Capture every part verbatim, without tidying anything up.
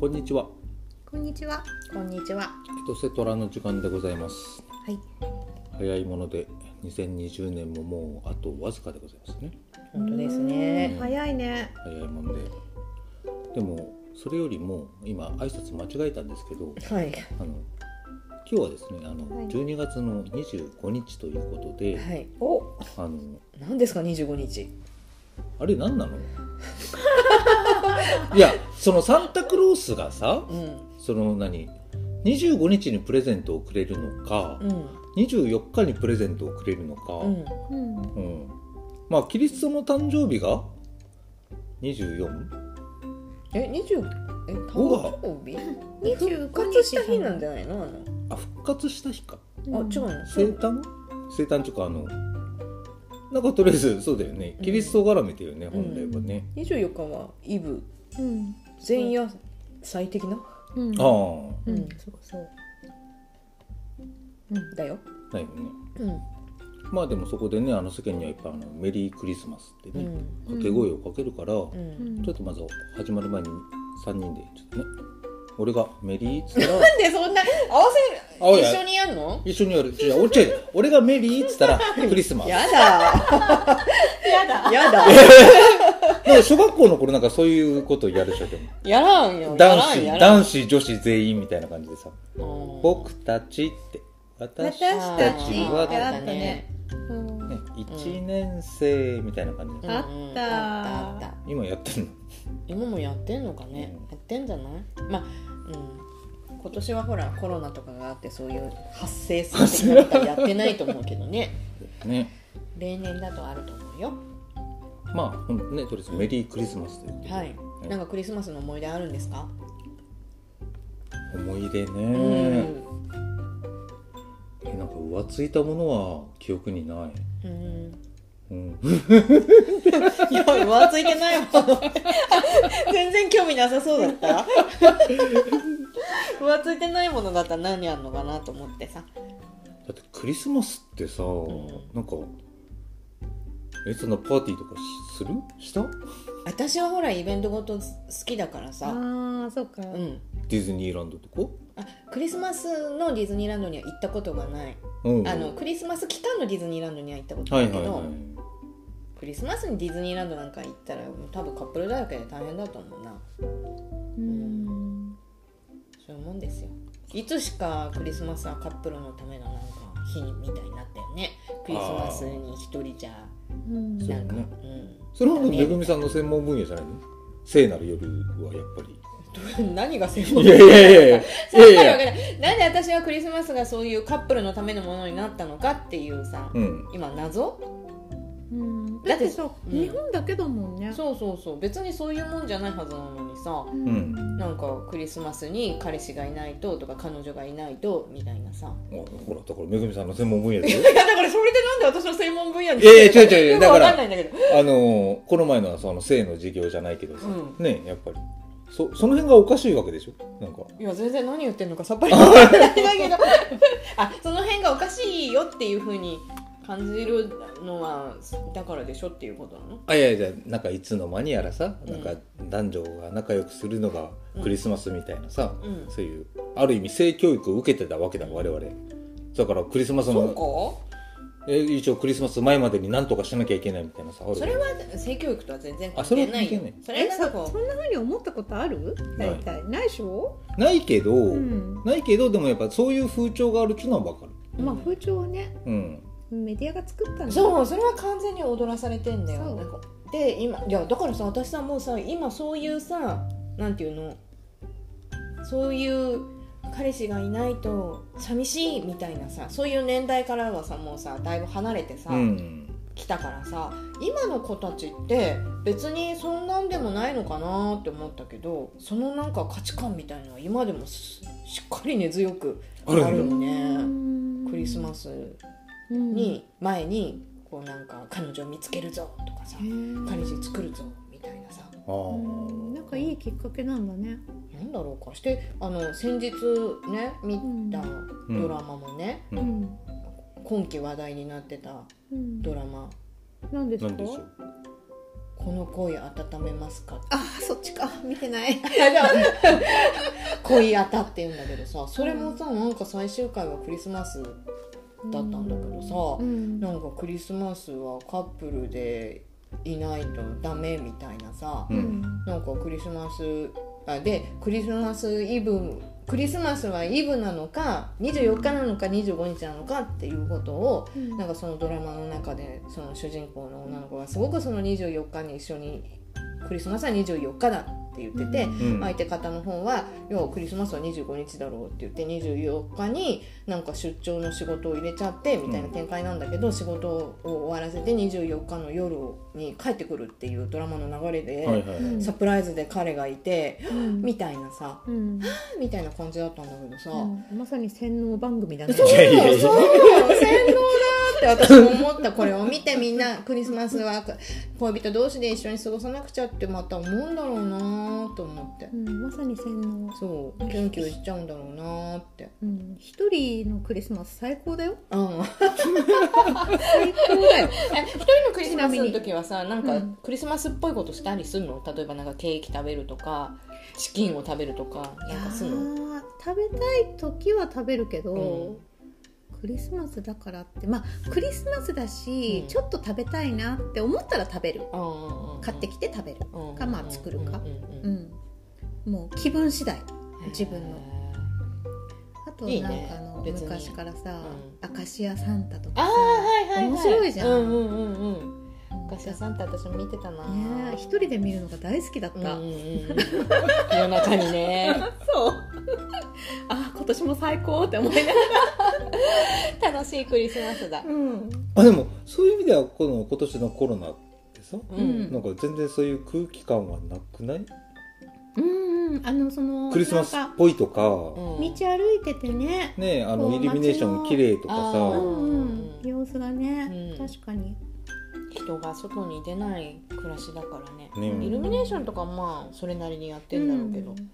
こんにちは。 こんにちは。 こんにちは。 エトセトラの時間でございます。 はい。 早いものでにせんにじゅうねんももうあとわずかでございますね。 本当ですね。 うん早いね。 早いもんで。でもそれよりも今挨拶間違えたんですけど、 はい。 あの今日はですね、あの、 はいじゅうにがつのにじゅうごにちということで、 はい。お、 あの何ですかにじゅうごにち。 あれ何なの？いや、そのサンタクロースがさ、 うん。 その何にじゅうごにちにプレゼントをくれるのか、 うん。 にじゅうよっかにプレゼントをくれるのか、 うん。 うん。 うん、まあキリストの誕生日がにじゅうよん？ え、にじゅう、え、 ごが誕生日？ にじゅうご復にち活した日なんじゃないの？あの。 あ、復活した日か。 あ、違うの？ 生誕生誕っていうか、あのなんかとりあえずそうだよね、キリスト絡めてるよね、 うん本来はね、 にじゅうよっかはイブうん。 前夜祭的な？ うん。 ああ、 うん。そうそう。うん。 だよ。 だよね。 うん。 まあでもそこでね、あの世間にはいっぱいあのメリークリスマスってね、 うん。 掛け声をかけるから、 う。 うんんちょっとまず始まる前にさんにんでちょっとね、俺がメリーっつったらなんでそんな合わあおいせ一緒にやんの？ 一緒にやる。じゃあ、おっちゃい、俺がメリーっつったらクリスマス。 やだ。やだ。やだ。 なんか小学校の頃なんかそういうことをやるでしょ、でも。 やらんよ。 男子、 やらん男子、女子全員みたいな感じでさ、 やらん。 僕たちって、私私たちたちはってあったね。うんね、いちねん生みたいな感じで、 あったうんあったあった。 今やってんの？ 今もやってんのかね、 うんやってんじゃない。まあ、うん、今年はほらコロナとかがあってそういう発生する的なことはやってないと思うけどねね。 例年だとあると思うよ。 まあ、ほんとね、とりあえずメリークリスマスということで、 はい、 ねなんかクリスマスの思い出あるんですか？ 思い出ね、 うんえなんか浮ついたものは記憶にない。 うんうん、 いや浮ついてないもの全然興味なさそうだった浮ついてないものだったら何あんのかなと思ってさ。 だってクリスマスってさ、 んなんかえそんなパーティーとかしするした私はほらイベントごと好きだからさ、 ああ、そうか。 うんディズニーランドとか、 あクリスマスのディズニーランドには行ったことがない。 うん、 あのクリスマス期間のディズニーランドには行ったことあるけど、 はいはいはい、 クリスマスにディズニーランドなんか行ったら多分カップルだらけで大変だと思うな。 うん。 そういうもんですよ。いつしかクリスマスはカップルのためのなんか日みたいになったよね。クリスマスに一人じゃうん。 そうなんか、 ねうんそれはめぐみさんの専門分野じゃないの？聖なる夜はやっぱり何が専門いやいやいやいやいさっぱりやわかんない。なんで私はクリスマスがそういうカップルのためのものになったのかっていうさ、 うん今謎。 うん。だってさ、 うん日本だけだもんね。 そうそうそう、別にそういうもんじゃないはずなのにさ、 ううんなんかクリスマスに彼氏がいないととか彼女がいないとみたいなさ。 あほらだからめぐみさんの専門分野でいやだからそれでなんで私の専門分野にいやいや違う違う違うよくわだからかんないんだけど。 あのーこの前のその性の授業じゃないけどさ、 うんねやっぱりそその辺がおかしいわけでしょ、なんかいや全然何言ってんのかさっぱりわかんないんだけどあその辺がおかしいよっていう風に感じるのはだからでしょっていうことなの？ あいやいやなんかいつの間にやらさ、 うんなんか男女が仲良くするのがクリスマスみたいなさ、 うんそういうある意味性教育を受けてたわけだ我々だからクリスマスのそうえ一応クリスマス前までに何とかしなきゃいけないみたいなさあるか？それは性教育とは全然関あそれ係ないよは関係ない。 それえ、そはなんかこそんな風に思ったことある？ ない大体ないでしょ？ ないけど、 うん。 ないけどでもやっぱそういう風潮があるっていうのは分かる。 まあ風潮はね、 うんメディアが作ったんだ。 うそうそれは完全に踊らされてんだよ。 そうなんかで今いやだからさ私さもうさ今そういうさなんていうのそういう彼氏がいないと寂しいみたいなさそういう年代からはさもうさだいぶ離れてさ、 うん来たからさ今の子たちって別にそんなんでもないのかなって思ったけどそのなんか価値観みたいなのは今でもしっかり根強くあるよあるね。 んクリスマスに前にこうなんか彼女を見つけるぞとかさ彼氏作るぞみたいなさあーなんかいいきっかけなんだね。 なんだろうかしてあの先日ね見たドラマもね、 ううんん。 今期話題になってたうん。 ドラマなんですか？ なんでしょうこの恋温めますかあーそっちか見てない恋あたって言うんだけどさ、それもさなんか最終回はクリスマスだったんだけどさ、 うんなんかクリスマスはカップルでいないとダメみたいなさ、 ううんんなんかクリスマスあでクリスマスイブクリスマスはイブなのかにじゅうよっかなのかにじゅうごにちなのかっていうことを、 うんなんかそのドラマの中でその主人公の女の子がすごくそのにじゅうよっかに一緒にクリスマスはにじゅうよっかだって言ってて、 うん相手方の方は「いやクリスマスはにじゅうごにちだろう」って言ってにじゅうよっかになんか出張の仕事を入れちゃってみたいな展開なんだけど、仕事を終わらせてにじゅうよっかの夜に帰ってくるっていうドラマの流れで、 はいはいうんサプライズで彼がいて、 うんみたいなさうんみたいな感じだったんだけどさ、 うんまさに洗脳番組だねそういやいやいやそう洗脳だって私も思った。これを見てみんなクリスマスは恋人同士で一緒に過ごさなくちゃってまた思うんだろうなと思って、 うんまさに洗脳そうキュンキュンしちゃうんだろうなって。 うん一人のクリスマス最高だようん最高だよえ一人のクリスマスの時はさなんかうんクリスマスっぽいことしたりするの？例えばなんかケーキ食べるとかチキンを食べるとかなんかするの？ あー食べたい時は食べるけど、 うんクリスマスだからってまあクリスマスだし、 うんちょっと食べたいなって思ったら食べる、 うん買ってきて食べるうんかまあ作るか、 うんうんうん、もう気分次第うん自分のあといいねなんかあの別に昔からさ、 うアカシアサンタとかああさはいはいはい面白いじゃんうんうんうんうんうんガシャサンタ私も見てたなねえ一人で見るのが大好きだった、 うんうんうん、夜中にねそうあ今年も最高って思いながら楽しいクリスマスだ、 うんあでもそういう意味ではこの今年のコロナってさ、 うんなんか全然そういう空気感はなくない？ うんうんあのそのクリスマスっなんかぽいとか、 うん道歩いててねねあこうのイルミネーション綺麗とかあさ、 うーんうん様子がね、 うん確かに人が外に出ない暮らしだからね、 ねイルミネーションとかまあそれなりにやってんだろうけど、 うん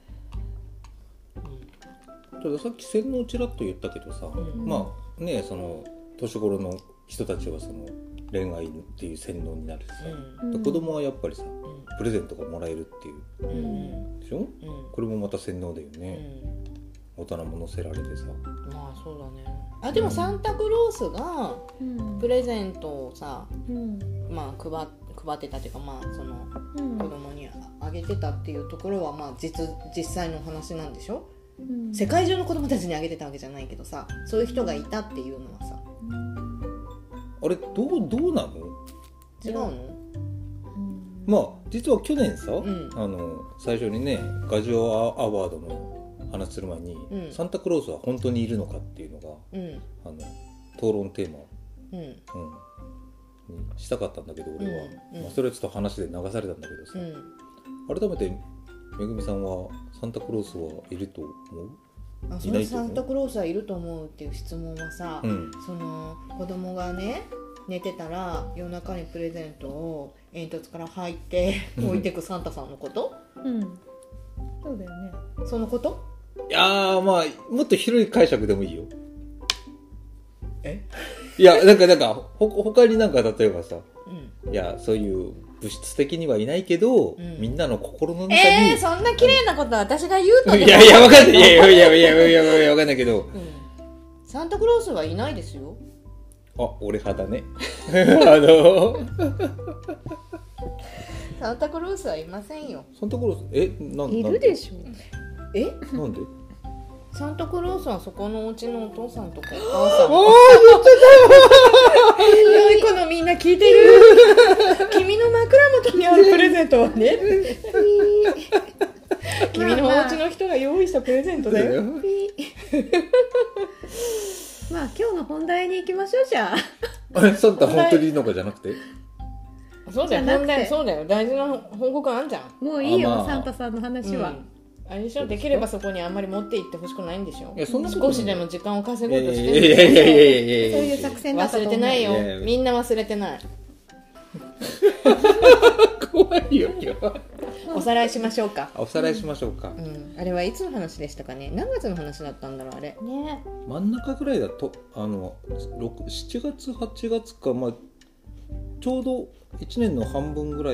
たださっき洗脳ちらっと言ったけどさ、 うんまあねその年頃の人たちはその恋愛っていう洗脳になるしさ、 うんうん子供はやっぱりさうプレゼントがもらえるっていうんうんでしょ？ うんこれもまた洗脳だようね、 ん大人も乗せられてさ、 まあそうだね。あでもサンタクロースがうんプレゼントをさ、 うんまあ、配配ってたっていうか、まあ、そのうん子供にあげてたっていうところは、まあ、実実際の話なんでしょ？ うん世界中の子供たちにあげてたわけじゃないけどさ、そういう人がいたっていうのはさ、 あれどうどうなの？ 違うの？ うんまあ実は去年さ、 んあの最初にねガジオアワードの話する前に、 うんサンタクロースは本当にいるのかっていうのがうんあの討論テーマ、 うんうん、にしたかったんだけど俺は、 うんうんまあ、それはちょっと話で流されたんだけどさ、 うん改めてめぐみさんはサンタクロースはいると思う？ あそいないと思うのサンタクロースはいると思うっていう質問はさ、 うんその子供がね寝てたら夜中にプレゼントを煙突から入って置いてくサンタさんのことうんそうだよねそのこといやーまあもっと広い解釈でもいいよ。 えいやなんかなんかほ他になんか例えばさ、 うんいやそういう物質的にはいないけど、 うんみんなの心の中に、 えー、そんな綺麗なことは私が言うといやいやわかんないいやいやいやいやいやいやわかんないけど、 うん、サンタクロースはいないですよ。 あ俺派だねあのサンタクロースはいませんよ。 サンタクロースえなんいるでしょえなんでサンタクロースはそこのお家のお父さんとかお母さんおー良い子のみんな聞いてる君の枕元にあるプレゼントはね君のお家の人が用意したプレゼントだよ。 まあ今日の本題に行きましょうじゃああれサンタ本当にいるのかじゃなくてそうだよ、 じゃなくて本題そうだよ、大事な報告あんじゃん。 もういいよ、 あまあサンタさんの話は、 うんあれでしょ、できればそこにあんまり持って行ってほしくないんでしょ。 いやそんなことない少しでも時間を稼いやごうとしいやいやいやてるんでしょ。 いやいやいやいやそういう作戦だったと思う忘れてないよいやいや、 みんな忘れてない。 怖いよ今日おさらいしましょうか。 おさらいしましょうか、 うん、あれはいつの話でしたかね。何月の話だったんだろうあれ。 ね真ん中ぐらいだとあのろくしちがつはちがつか、まあ、ちょうどいちねんの半分ぐらい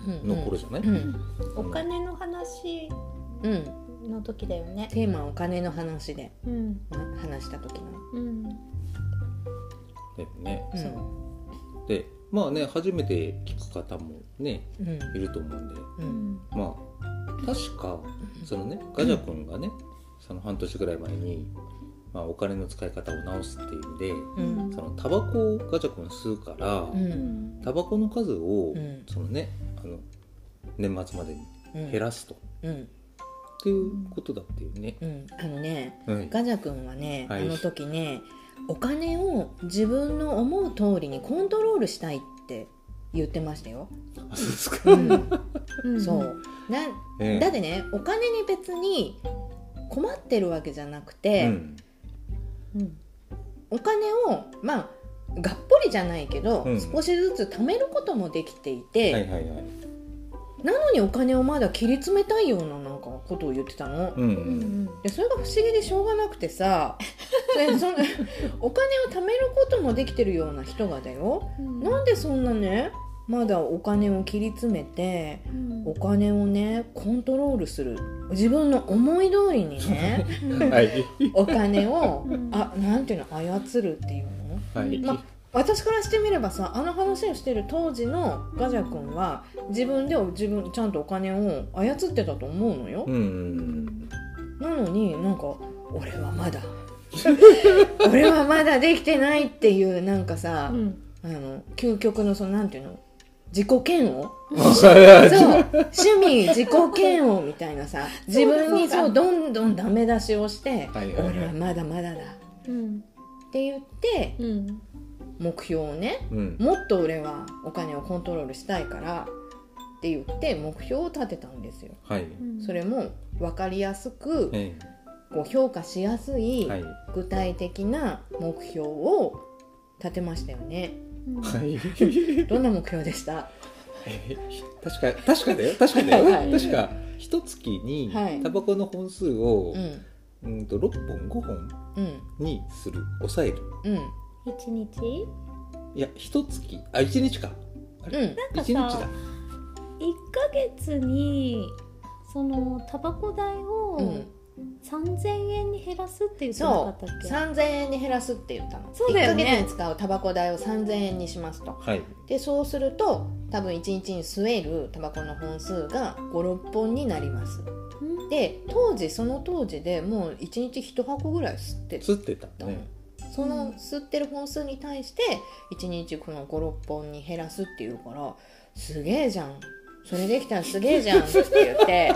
の頃じゃない、 うんうんお金の話うん、 の時だよね。 テーマはお金の話でうん話した時の、 うんだよね。 うん、 そうでまあね初めて聞く方もねうんいると思うんで、 ううんんまあ確かそのねガジャ君がね、その半年ぐらい前に、まあ、お金の使い方を直すっていう意味で、 うんそのタバコをガジャ君吸うから、 ううんんタバコの数を、 うんそのねあの年末までにうん減らすと、 うんっていうことだっていうね、 うんあのねはいガジャ君はね、 はいあの時ねお金を自分の思う通りにコントロールしたいって言ってましたよ、 あそうですか、 うんうんそうなええだってねお金に別に困ってるわけじゃなくて、 うんうんお金をまあがっぽりじゃないけど、 うん少しずつ貯めることもできていて、 はいはいはい、 なのにお金をまだ切り詰めたいようななんかことを言ってたの、 うんううんんでそれが不思議でしょうがなくてさでそのお金を貯めることもできてるような人がだよ、 うんなんでそんなねまだお金を切り詰めてうんお金をねコントロールする自分の思い通りにねはいお金を、 うんあなんていうの操るっていうの、 はい、 ま私からしてみればさあの話をしてる当時のガジャ君は自分で自分ちゃんとお金を操ってたと思うのよ、 うんうんなのになんか俺はまだ俺はまだできてないっていうなんかさ、 うんあの究極のそのなんていうの自己嫌悪うんそう趣味自己嫌悪みたいなさ自分にそうだそうどんどんダメ出しをして、 はいはいはい俺はまだまだだっうんて言ってうん目標をねうんもっと俺はお金をコントロールしたいからって言って目標を立てたんですよ。 はい、 それも分かりやすくえこう評価しやすいえはい具体的な目標を立てましたよね。 うんはいどんな目標でした？ え確か確かだよ確かだよ、 はいはい確か一月にはいタバコの本数を、 うんうんとろっぽんごほんうんにする抑えるうん一日いや一月あ一日かあれ、 うんなんかさ一日だいっかげつにそのタバコ代うをんさんぜんえんに減らすって言ってなかそったっけ？ うさんぜんえんに減らすって言ったの。 そうだよねいっかげつに使うタバコ代をさんぜんえんにしますと。 はいでそうすると多分いちにちに吸えるタバコの本数がご、ろっぽんになります。 うんで当時その当時でもういちにちいち箱ぐらい吸って吸ってたたの、 ねその吸ってる本数に対していちにちこのご、ろっぽんに減らすっていうからすげえじゃんそれできたらすげえじゃんって言って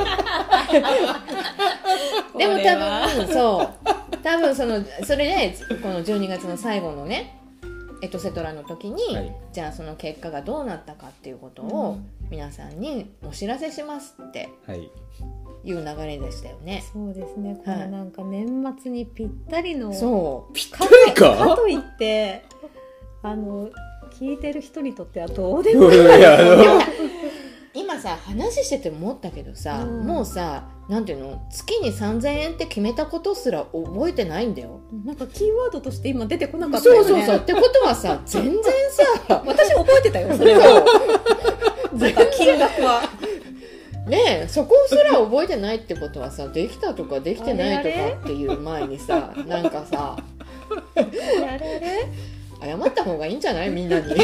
でも多分そう多分そのそれでこのじゅうにがつの最後のねエトセトラの時に、 はいじゃあその結果がどうなったかっていうことを皆さんにお知らせしますってはいいう流れでしたよね。 そうですね。このなんか年末にぴったりのそうぴったりかかといってあの聞いてる人にとってはどうでもいい。 いやあの今さ話してて思ったけどさ、 うんもうさなんていうの月にさんぜんえんって決めたことすら覚えてないんだよ。 なんかキーワードとして今出てこなかったよね。 そうそうそうってことはさ全然さ私覚えてたよそれは。なんか金額は。 ねえそこすら覚えてないってことはさできたとかできてないとかっていう前にさなんかさあれあれ謝った方がいいんじゃないみんなに。ね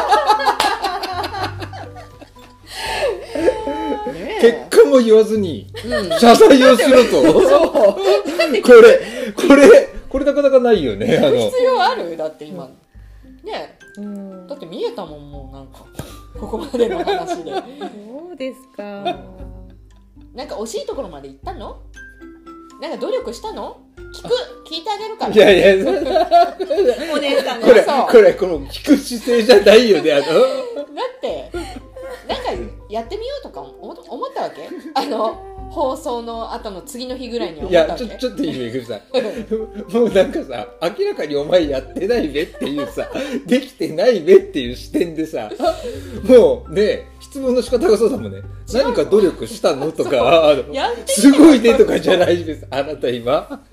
え結果も言わずにうん謝罪をしろとそうこれこれこれなかなかないよねあの必要あるだって今、ねえうんだって見えたもんもうなんかここまでの話でどうですか。 なんか惜しいところまで行ったの？なんか努力したの？聞く聞いてあげるから。 いやいやそれお姉さんこれそうこれこの聞く姿勢じゃないよねあのだってなんかやってみようとか思思ったわけ？あの放送の後の次の日ぐらいに思いったわけ？ やちょちょっといいよいくさんもうなんかさ明らかにお前やってないべっていうさできてないべっていう視点でさもうね質問の仕方がそうだもんね何か努力したのとかあのやってすごいねとかじゃないですあなた今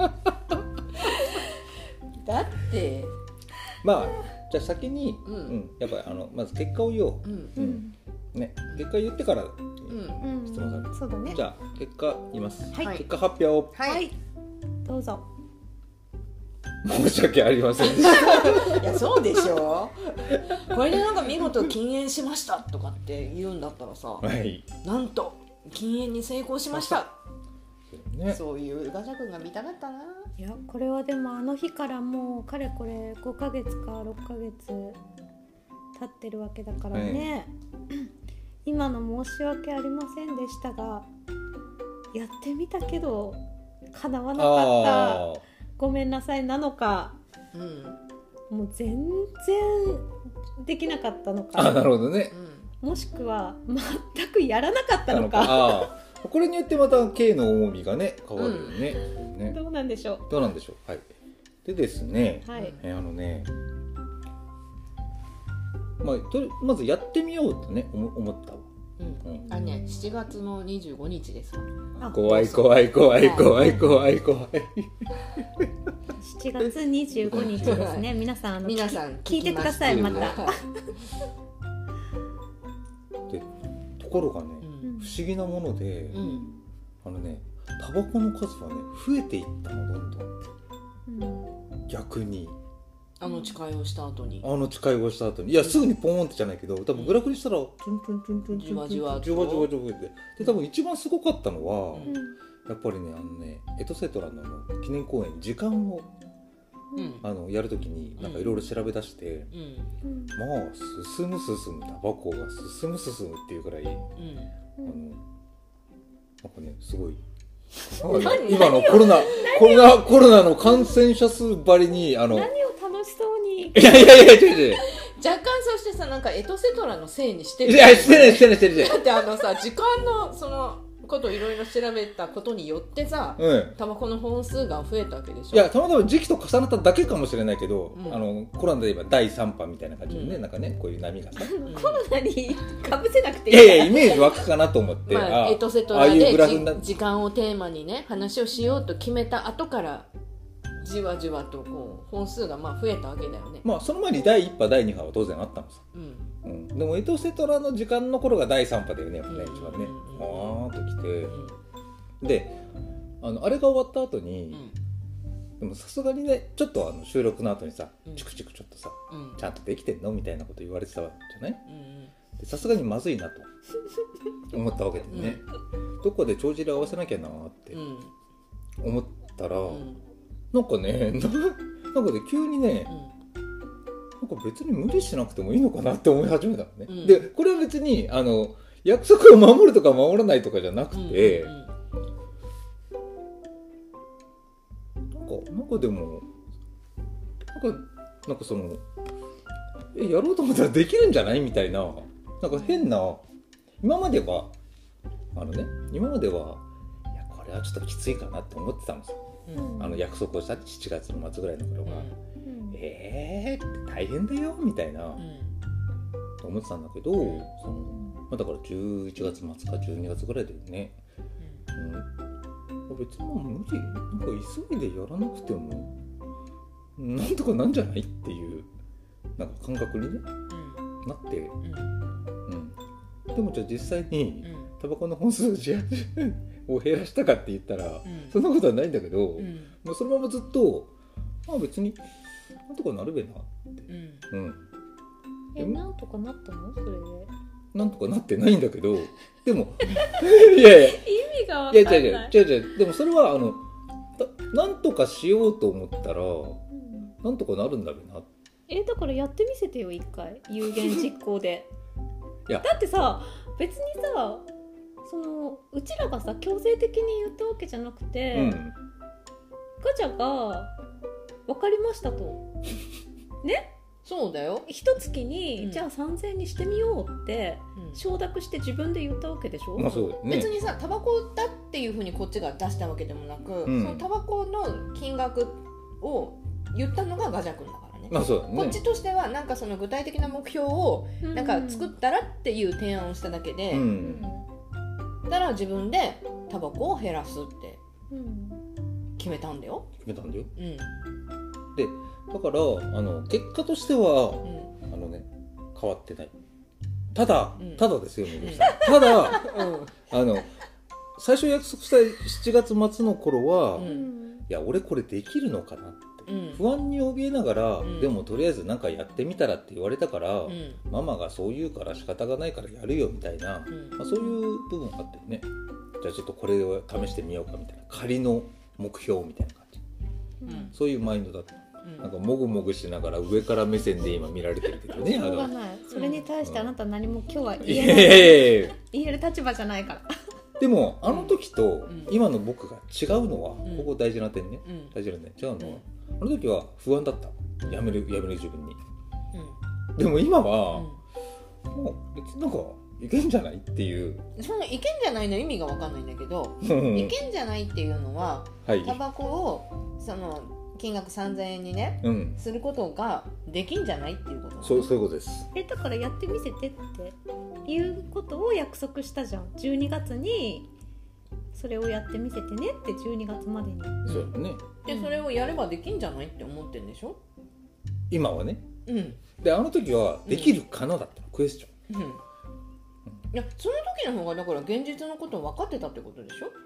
だってまあじゃあ先に、 うんうん、やっぱりあのまず結果を言おう、 うんうんね、結果言ってからうん質問される、 うん、そうだね。 じゃあ結果言います、 はい結果発表、 はい、 はい、どうぞ。 申し訳ありませんでしたいやそうでしょこれでなんか見事禁煙しましたとかって言うんだったらさ、 はいなんと禁煙に成功しましたね、 そういうガチャ君が見たかったな。 いやこれはでもあの日からもうかれこれごかげつかろっかげつ経ってるわけだからね、今の申し訳ありませんでしたがやってみたけど叶わなかったごめんなさいなのか、 うんもう全然できなかったのあ、 か、 なるほどね、 うんもしくは全くやらなかったのか、 あーこれによってまた K の重みがね変わるよね、うん、ねどうなんでしょう。 どうなんでしょう。はいでですね、 はい、 えーあのねまあ、とりまずやってみようとね思思ったわ。 うんうんあねしちがつのにじゅうごにちですわ。 あ怖い怖い怖い怖い怖い怖い。 しちがつにじゅうごにちですね。皆さんあの皆さん聞いてくださいまた。 でところがね、 うん不思議なもので、 うんあのねタバコの数はね増えていったのどんどんうん逆にあの誓いをした後にあの誓いをした後にいやすぐにポーンってじゃないけど多分グラフにしたらチュンチュンチュンチュンチュンチュンじわじわとじわじわじわってで多分一番すごかったのは、 うんやっぱりねあのねエトセトラの記念公演時間をうんあのやるときになんかいろいろ調べ出して、 うんうんまあ進む進むタバコが進む進むっていうくらい、あうんのうんなんかねすごい何今のコロナコロナコロナの感染者数ばりにあのい何を楽しそうにやいやいや違う違う若干そしてさなんかエトセトラのせいにしているやしてないしてないしてないだってあのさ時間のそのことをいろいろ調べたことによってさうんタバコの本数が増えたわけでしょ。 いやたまたま時期と重なっただけかもしれないけど、 うんあのコロナで言えばだいさん波みたいな感じでね、 うんなんかねこういう波がさうんコロナにかぶせなくていいいやいやイメージ湧くかなと思って、 まあ、 あエトセトああいうラでグラフになじ時間をテーマにね話をしようと決めた後からじわじわとこう本数がまあ増えたわけだよね。 まあその前にだいいち波だいに波は当然あったのさ、 うんうん、でもエトセトラの時間の頃がだいさん波だよねやっぱねうん一番ねうんあーっときてうんであのあれが終わった後に、 うんでもさすがにねちょっとあの収録の後にさ、 うんチクチクちょっとさうんちゃんとできてんのみたいなこと言われてたじゃないうんでさすがにまずいなと思ったわけでね、どこで帳尻合わせなきゃなーってうん思ったら、 うんなんかねななんかね急にね、なんか別に無理しなくてもいいのかなって思い始めたのね、 うんでこれは別にあの約束を守るとか守らないとかじゃなくて、 うんうんなんかなんかでもなんかなんかそのえやろうと思ったらできるんじゃないみたいななんか変な今まではあのね今まではいやこれはちょっときついかなって思ってたんですよ、 うんあの約束をしたしちがつの末ぐらいの頃は、 うんえーって大変だよみたいな、 うん思ってたんだけど、そのまあ、だからじゅういちがつまつかじゅうにがつぐらいでね、うん、別にもう無理なんか急いでやらなくてもなんとかなんじゃないっていうなんか感覚に、ね、なって、 うんうん、でもじゃあ実際にうんタバコの本数を減らしたかって言ったら、 んそんなことはないんだけど、 うんもうそのままずっとまあ別になんとかなるべなって、 うんうん、 えなんとかなったのそれでなんとかなってないんだけどでもいやいや意味がわいかんないや違う違う違う違うでもそれはあのたなんとかしようと思ったらうんなんとかなるんだべなえだからやってみせてよ一回有言実行でいやだってさ別にさそのうちらがさ強制的に言ったわけじゃなくて、 うんガチャが分かりましたとねそうだよ、 一月に、 うんじゃあさんぜんえんにしてみようってうん承諾して自分で言ったわけでしょ、 まあそうだよね別にさタバコだっていうふうにこっちが出したわけでもなく、 うんそのタバコの金額を言ったのがガジャ君だからね、 まあそうだねこっちとしてはなんかその具体的な目標をうんなんか作ったらっていう提案をしただけで、 ううんんだから自分でタバコを減らすってうん決めたんだよ。 決めたんだようんでだからあの結果としてはうんあのね変わってないただ、 うんただですよね、ただうんあの最初約束したしちがつ末の頃は、 ううんんいや俺これできるのかなって、 うん不安に怯えながら、 うんでもとりあえずなんかやってみたらって言われたから、 うんママがそう言うから仕方がないからやるよみたいな、 うんまあ、そういう部分があったよね。じゃあちょっとこれを試してみようかみたいな仮の目標みたいな感じ、 うんそういうマインドだった。 うんなんかもぐもぐしながら上から目線で今見られてるけどね。 しょうがあのない。それに対してあなた何も今日はい言えない、 やいやいや言える立場じゃないから。 でもあの時とん今の僕が違うのは、 んここ大事な点ね、 うん大事な点違うのは、あの時は不安だった。やめるやめる自分に。 うんでも今うは、 んもう別になんかいけんじゃないっていう。 そのいけんじゃないの意味が分かんないんだけど、 はいけんじゃないっていうのはい。 タバコをその金額さんぜんえんにねうん。 することができんじゃないっていうことなの。 そうそういうことです。 えだからやってみせてっていうことを約束したじゃん。じゅうにがつにそれをやってみせてねってじゅうにがつまでに。 そうよね。 でそれをやればできんじゃないって思ってんでしょ。 今はね。 うんであの時はできるかなだったの、クエスチョン。 うん。いやその時の方がだから現実のこと分かってたってことでしょ。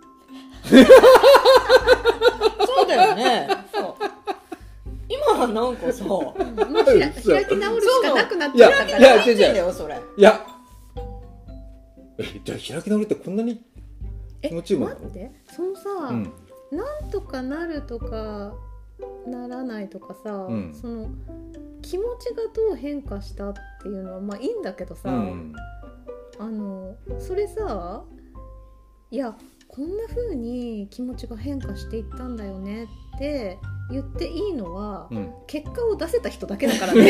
そうだよね。そう。今はなんかさ、 もうひらそう開き直るしかなくなっいやちゃったから。 いや違う違うだよそれ。 いやえじゃあ開き直りってこんなにえ気持ちいいもんなの？ 待ってそのさ、 うんなんとかなるとかならないとかさ、 うんその気持ちがどう変化したっていうのはまあいいんだけどさ、 うんあのそれさいやこんな風に気持ちが変化していったんだよねって言っていいのは、 うん結果を出せた人だけだからねね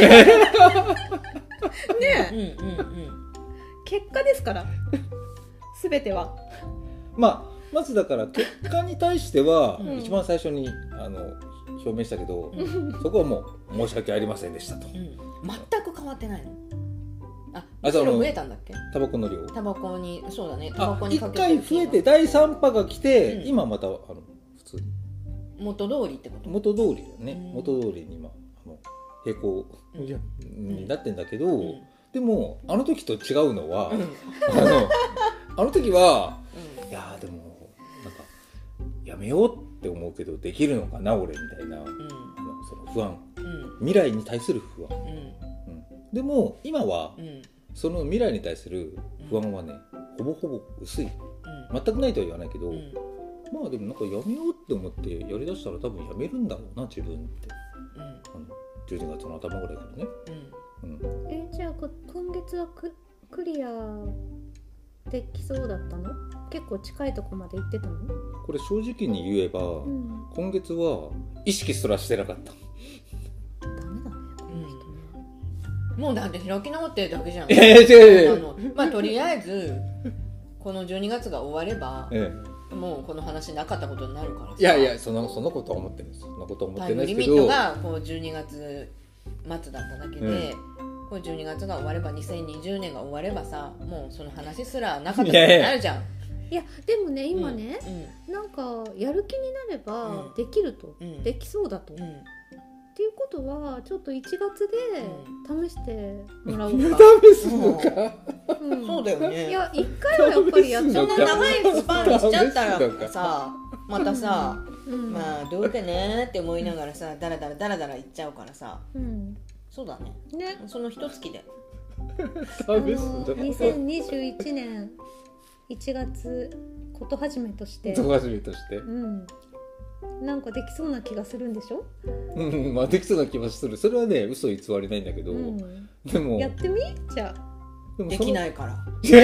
えうんうんうん。 結果ですから全ては。 まあまずだから結果に対しては、 うん一番最初にあの表明したけど、 うんそこはもう申し訳ありませんでしたと。 うん、全く変わってないの。あ、 あむしろその増えたんだっけ？ タバコの量タバコに、そうだね。タバあコに一かけてる回増えてだいさん波が来て、 うん今またあの普通に元通りってこと？ 元通りだよね、 うん元通りに今あの平行うんになってんだけど、 うんでもあの時と違うのは、 うんあのあの時はいやーでもなんかやめようって思うけどできるのかな俺みたいな、 うんあのその不安、 うん未来に対する不安、 うんうん、でも今はうんその未来に対する不安はね、ほぼほぼ薄い、 うん全くないとは言わないけど、 うんまあでもなんかやめようって思ってやりだしたら多分やめるんだろうな自分って、 うんあのじゅうにがつの頭ぐらいからね、うん、 えじゃあこ今月はククリアできそうだったの？結構近いとこまで行ってたの？ これ正直に言えば、 うん、 今月は意識すらしてなかった。 ダメだねこの人ね。 うん。もうだって開き直ってるだけじゃん。 いやいや違う違うあのまあとりあえずこのじゅうにがつが終われば、 えもうこの話なかったことになるからさ。 え、いやいやそのそのことは思ってないです。そんなことは思っタてイムリミットないですけど、 がこうじゅうにがつ末だっただけで、 うんこうじゅうにがつが終わればにせんにじゅうねんが終わればさ、もうその話すらなかったことになるじゃん。 いやでもね今ね、 うんなんかやる気になればうんできると、 うんできそうだと、 うんうんっていうことはちょっといちがつで試してもらおうか、 試すのか。 うんそうだよね。 いや一回はやっぱりやっちゃそんな長いスパンにしちゃった試すのからさ、またさ、 うん、 まあどうかなって思いながらさ、ダラダラダラダラいっちゃうからさ、 うん、 そうだね。 ねその一月で。 あの試すのか。 にせんにじゅういちねんいちがつこと始めとして、 そこ始めとして、 うん、なんかできそうな気がするんでしょ、 うん、まあできそうな気もする。それはね嘘偽りないんだけど、 うん、 でもやってみじゃあででもそのきないから。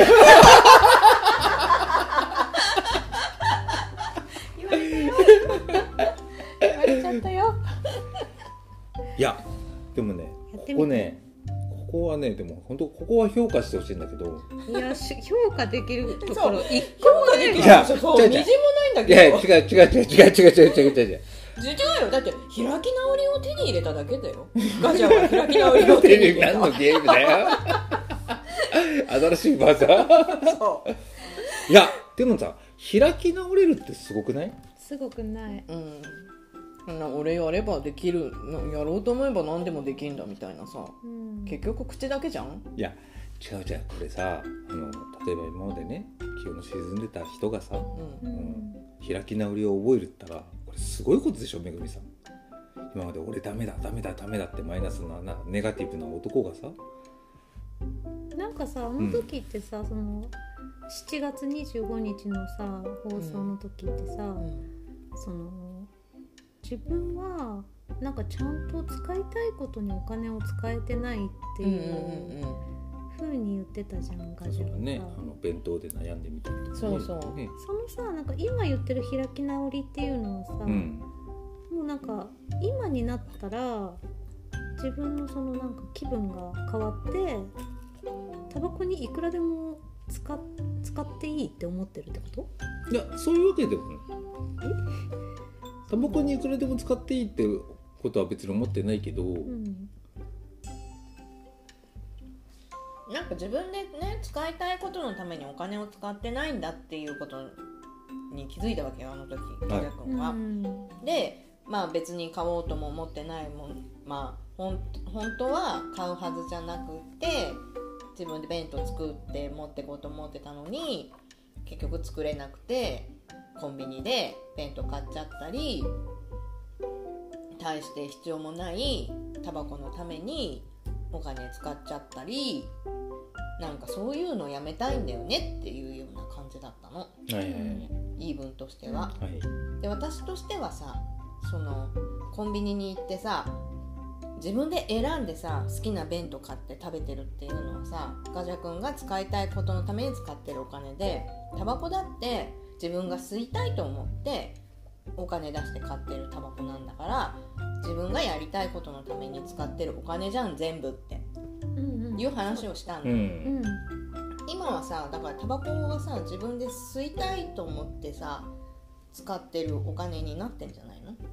言われたよ言われちゃったよいやでもねこやってみて、 こねここはねでも本当ここは評価してほしいんだけど、 いやし評価できるところ一評価できいやるそう違う違うみじんもないんだいやけど。 違う違う違う違う違う違う違う違う違う違うよ。だって開き直りを手に入れただけだよ。ガチャは開き直りを手に入れた。 何のゲームだよ新しい技そういやでもさ開き直れるってすごくない？ すごくないうん。そんな俺やればできる、なやろうと思えば何でもできるんだみたいなさ。 うん結局口だけじゃん。 いや違う違う、これさ、あの例えば今までね気の沈んでた人がさ、 うんうんうん、開き直りを覚えるったらこれすごいことでしょ。めぐみさん、今まで俺ダメだダメだダメだってマイナスななネガティブな男がさ、 なんかさあの時ってさ、うん、そのしちがつにじゅうごにちのさ放送の時ってさ、 うん、 その自分はなんかちゃんと使いたいことにお金を使えてないっていう風に言ってたじゃん、ガジュがね、あの弁当で悩んでみたりとか、ね、 そうそう、 ね、 そのさなんか今言ってる開き直りっていうのはさ、うん、もうなんか今になったら自分のそのなんか気分が変わってタバコにいくらでも使, 使っていいって思ってるってこと？ いや、そういうわけでもない。タバコにいくらでも使っていいってことは別に思ってないけど、うん、 なんか自分でね使いたいことのためにお金を使ってないんだっていうことに気づいたわけよ、あの時ガジャ君は、うん、で、まあ別に買おうとも思ってないもん、まあほん本当は買うはずじゃなくて自分で弁当作って持ってこうと思ってたのに結局作れなくてコンビニで弁当買っちゃったり、大して必要もないタバコのためにお金使っちゃったり、なんかそういうのやめたいんだよねっていうような感じだったの、はいはいはい、言い分としては、はい、で私としてはさ、そのコンビニに行ってさ自分で選んでさ好きな弁当買って食べてるっていうのはさ、ガジャ君が使いたいことのために使ってるお金で、タバコだって自分が吸いたいと思ってお金出して買ってるタバコなんだから、自分がやりたいことのために使ってるお金じゃん全部っていう話をしたんだ、うんうん、今はさ、だからタバコはさ自分で吸いたいと思ってさ使ってるお金になってんじゃないの？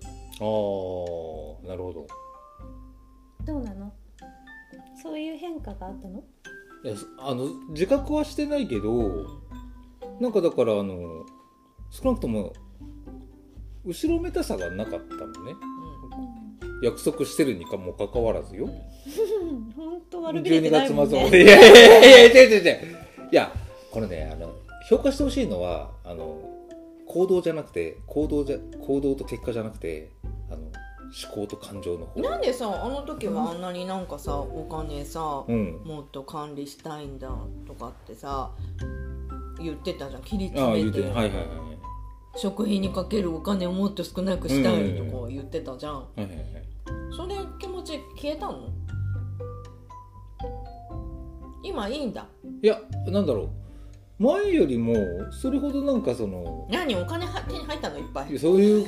あー、なるほど。 どうなの？そういう変化があったの？ いや、あの自覚はしてないけど、うん、なんかだからあの少なくとも後ろめたさがなかったのね、うん、約束してるにかもかかわらずよ、うん、 本当悪びれてないもんね。 じゅうにがつ末いやいやいやいやいやいやいや、これね、あの評価してほしいのはあの行動じゃなくて行動じゃ行動と結果じゃなくて、あの思考と感情の方。 なんでさあの時はあんなになんかさ、お金さ、うん、もっと管理したいんだとかってさ言ってたじゃん、切り詰めて、ああ、はいはいはい、食費にかけるお金をもっと少なくしたいとか言ってたじゃん、うんうんうん、はいはいはい、それ気持ち消えたの？今いいんだ。 いや、なんだろう、前よりもそれほどなんかその何、お金手に入ったのいっぱい。 そういう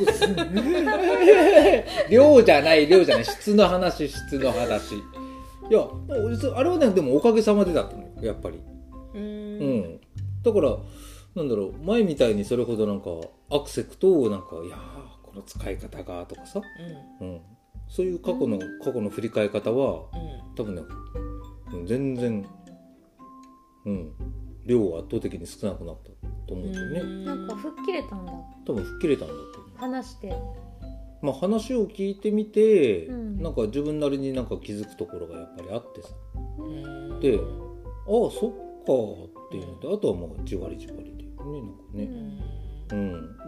量じゃない量じゃない質の話質の話。いや、あれはね、でもおかげさまでだったのやっぱり。うーん、うん、だからなんだろう、前みたいにそれほどなんかアクセクとなんか、いやこの使い方がとかさ、うんうん、そういう過去の、うん、過去の振り返り方は、うん、多分ね全然、うん、量は圧倒的に少なくなったと思うんだよね。 なんか吹っ切れたんだ。 多分吹っ切れたんだと思う。 話して、 まあ、話を聞いてみて、うん、なんか自分なりになんか気づくところがやっぱりあってさ、で、ああそっかっていうので、あとはもうじわりじわりでね、なんかね、うん、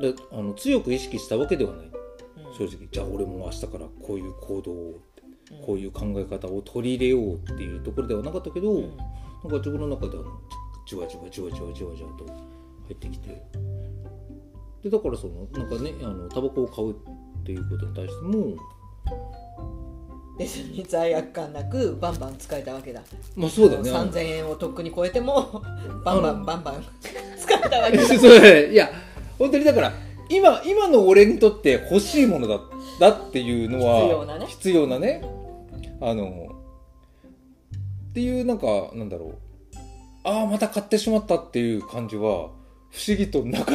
で、あの強く意識したわけではない、うん、正直。じゃあ俺も明日からこういう行動を、うん、こういう考え方を取り入れようっていうところではなかったけど、うん、なんか自分の中であのじわじわじわじわじわじわと入ってきて、でだからそのなんかね、あのタバコを買うっていうことに対しても別に罪悪感なくバンバン使えたわけだ。 まあそうだね。 さんぜんえんをとっくに超えてもバンバンバンバン使えたわけだ。 そういや本当にだから今今の俺にとって欲しいものだだっていうのは必要なね。 必要なね。あのっていうなんかなんだろう。ああまた買ってしまったっていう感じは不思議となかった。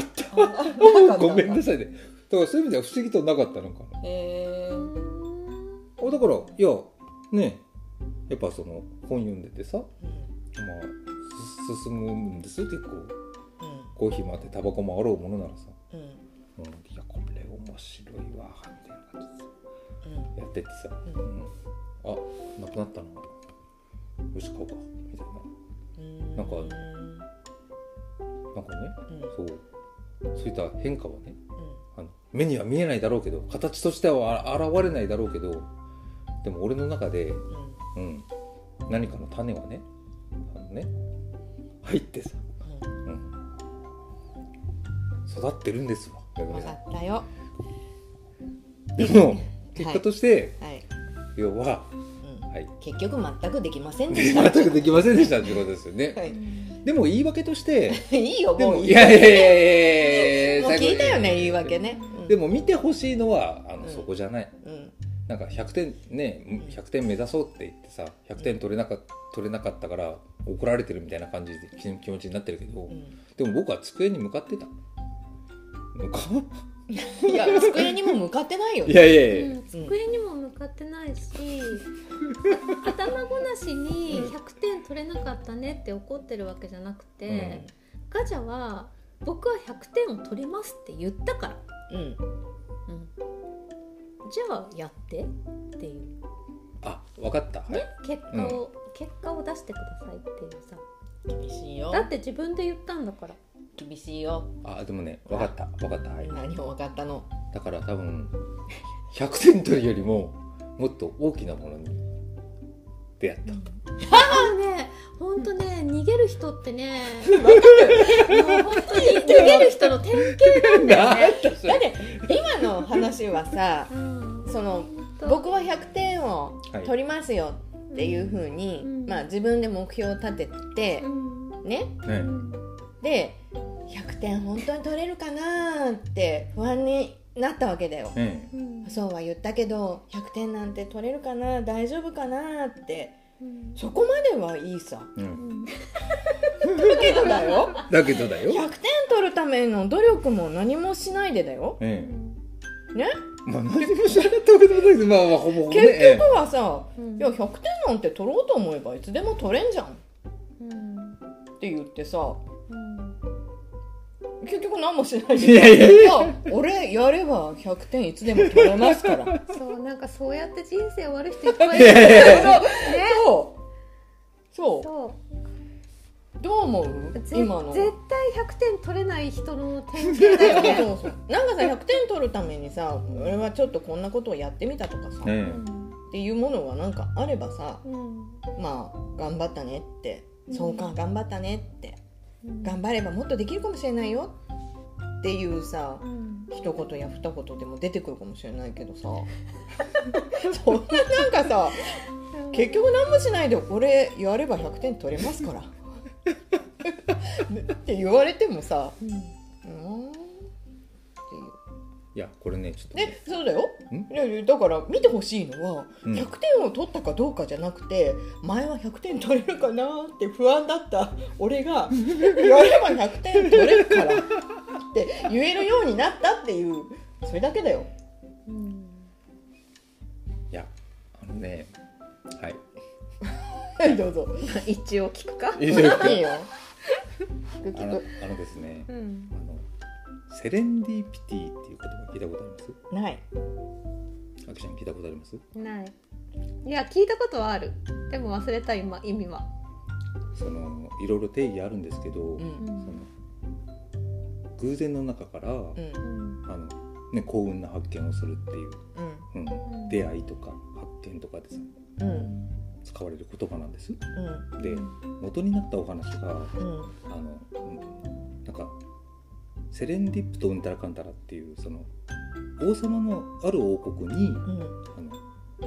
ごめんなさいね。だからそういう意味では不思議となかったのかな。へー。だからいやね、やっぱその本読んでてさ、うん、まあ進むんですよ結構、うん、コーヒーもあってタバコもあろうものならさ、うんうん、いやこれ面白いわみたいな感じでさ、うん、やってってさ、うんうん、あなくなったのよし買おうかみたいななんかなんかね、うん、そうそういった変化はね、うん、あの目には見えないだろうけど、形としては現れないだろうけど、でも俺の中で、うんうん、何かの種はね、あのね入ってさ、うんうん、育ってるんですわ。 分かったよ。 でも結果として、 はいはい、 要は、 うんはい、 結局全くできませんでした全くできませんでしたっていうことですよね、はい、でも言い訳としていいよもういいやいやいやいやもう聞いたよね言い訳ね、 うん、でも見てほしいのはあの、うん、そこじゃない、 うん、 なんかひゃくてんねひゃくてん目指そうって言ってさひゃくてん取れなか、取れなかったから怒られてるみたいな感じで気持ちになってるけど、うん、でも僕は机に向かってた向かいや机にも向かってないよ、ね、 いやいやいや、 うん、机にも向かってないし頭ごなしにひゃくてん取れなかったねって怒ってるわけじゃなくて、うん、ガジャは僕はひゃくてんを取りますって言ったから、うんうん、じゃあやってっていう、 あ、分かった、 ね、はい、結果を、うん、結果を出してくださいっていうさ、 厳しいよ、 だって自分で言ったんだから厳しいよ。 あ、でもね、分かった分かった、はい、 何を分かったの。 だから多分ひゃくてん取るよりももっと大きなものに出会った、うん、 あのね、ほんとね、逃げる人ってねもう本当に逃げる人の典型なんだよねだって今の話はさ、うん、その僕はひゃくてんを取りますよっていう風に、うん、まあ自分で目標を立てて、うん、ね、うん、でひゃくてん本当に取れるかなって不安になったわけだよ、うん、そうは言ったけどひゃくてんなんて取れるかな、大丈夫かなって、うん、そこまではいいさ、うん、だけどだよだけどだよひゃくてん取るための努力も何もしないでだよ、うん、ね、 まあ何もしなかったわけじゃないです、まあまあほぼほぼね、 結局はさ、うん、いやひゃくてんなんて取ろうと思えばいつでも取れんじゃん、うん、って言ってさ、結局何もしないで、いやいやいや俺やればひゃくてんいつでも取れますからそう、なんかそうやって人生終わる人いっぱいいるんだけど、ね、そうそうそうどう思う今の絶対ひゃくてん取れない人の典型だよねそうそうなんかさひゃくてん取るためにさ俺はちょっとこんなことをやってみたとかさ、うん、っていうものがなんかあればさ、うん、まあ頑張ったねって、そうか頑張ったねって、頑張ればもっとできるかもしれないよっていうさ、うん、一言や二言でも出てくるかもしれないけどさそんななんかさ結局何もしないで俺やればひゃくてん取れますからって言われてもさ、うん、うんっていう、 いやこれねちょっとね、そうだよ、だから見てほしいのは、うん、ひゃくてんを取ったかどうかじゃなくて前はひゃくてん取れるかなって不安だった俺がやればひゃくてん取れるからって言えるようになったっていう、それだけだよ、うん、 いやあのね、はいどうぞ一応聞くかいいよあの、あのですね、うん、あのセレンディピティっていう言葉聞いたことあります？ ない。 あきちゃん聞いたことあります？ ない。いや聞いたことはある。でも忘れた今意味は。 そのいろいろ定義あるんですけど、うん、その偶然の中から、うん、あのね幸運な発見をするっていう、うんうん、出会いとか発見とかでさ、うん、使われる言葉なんです。うん、で元になったお話が、うん、あの、うん、なんかセレンディプトうんたらかんたらっていうその王様のある王国に、うん、あの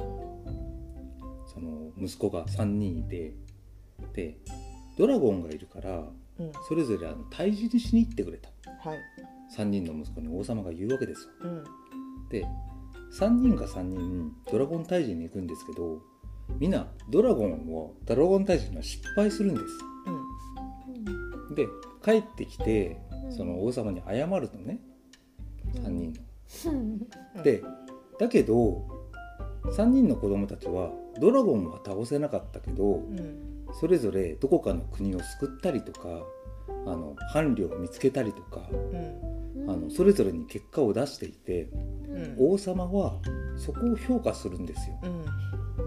その息子がさんにんいて、でドラゴンがいるから、うん、それぞれあの退治にしに行ってくれた、はい、さんにんの息子に王様が言うわけですよ、うん、でさんにんがさんにんドラゴン退治に行くんですけど、みんなドラゴンをドラゴン退治には失敗するんです、うん、で帰ってきてその王様に謝るのね、うん、さんにんのでだけどさんにんの子供たちはドラゴンは倒せなかったけど、うん、それぞれどこかの国を救ったりとかあの伴侶を見つけたりとか、うん、あのそれぞれに結果を出していて、うん、王様はそこを評価するんですよ、うん、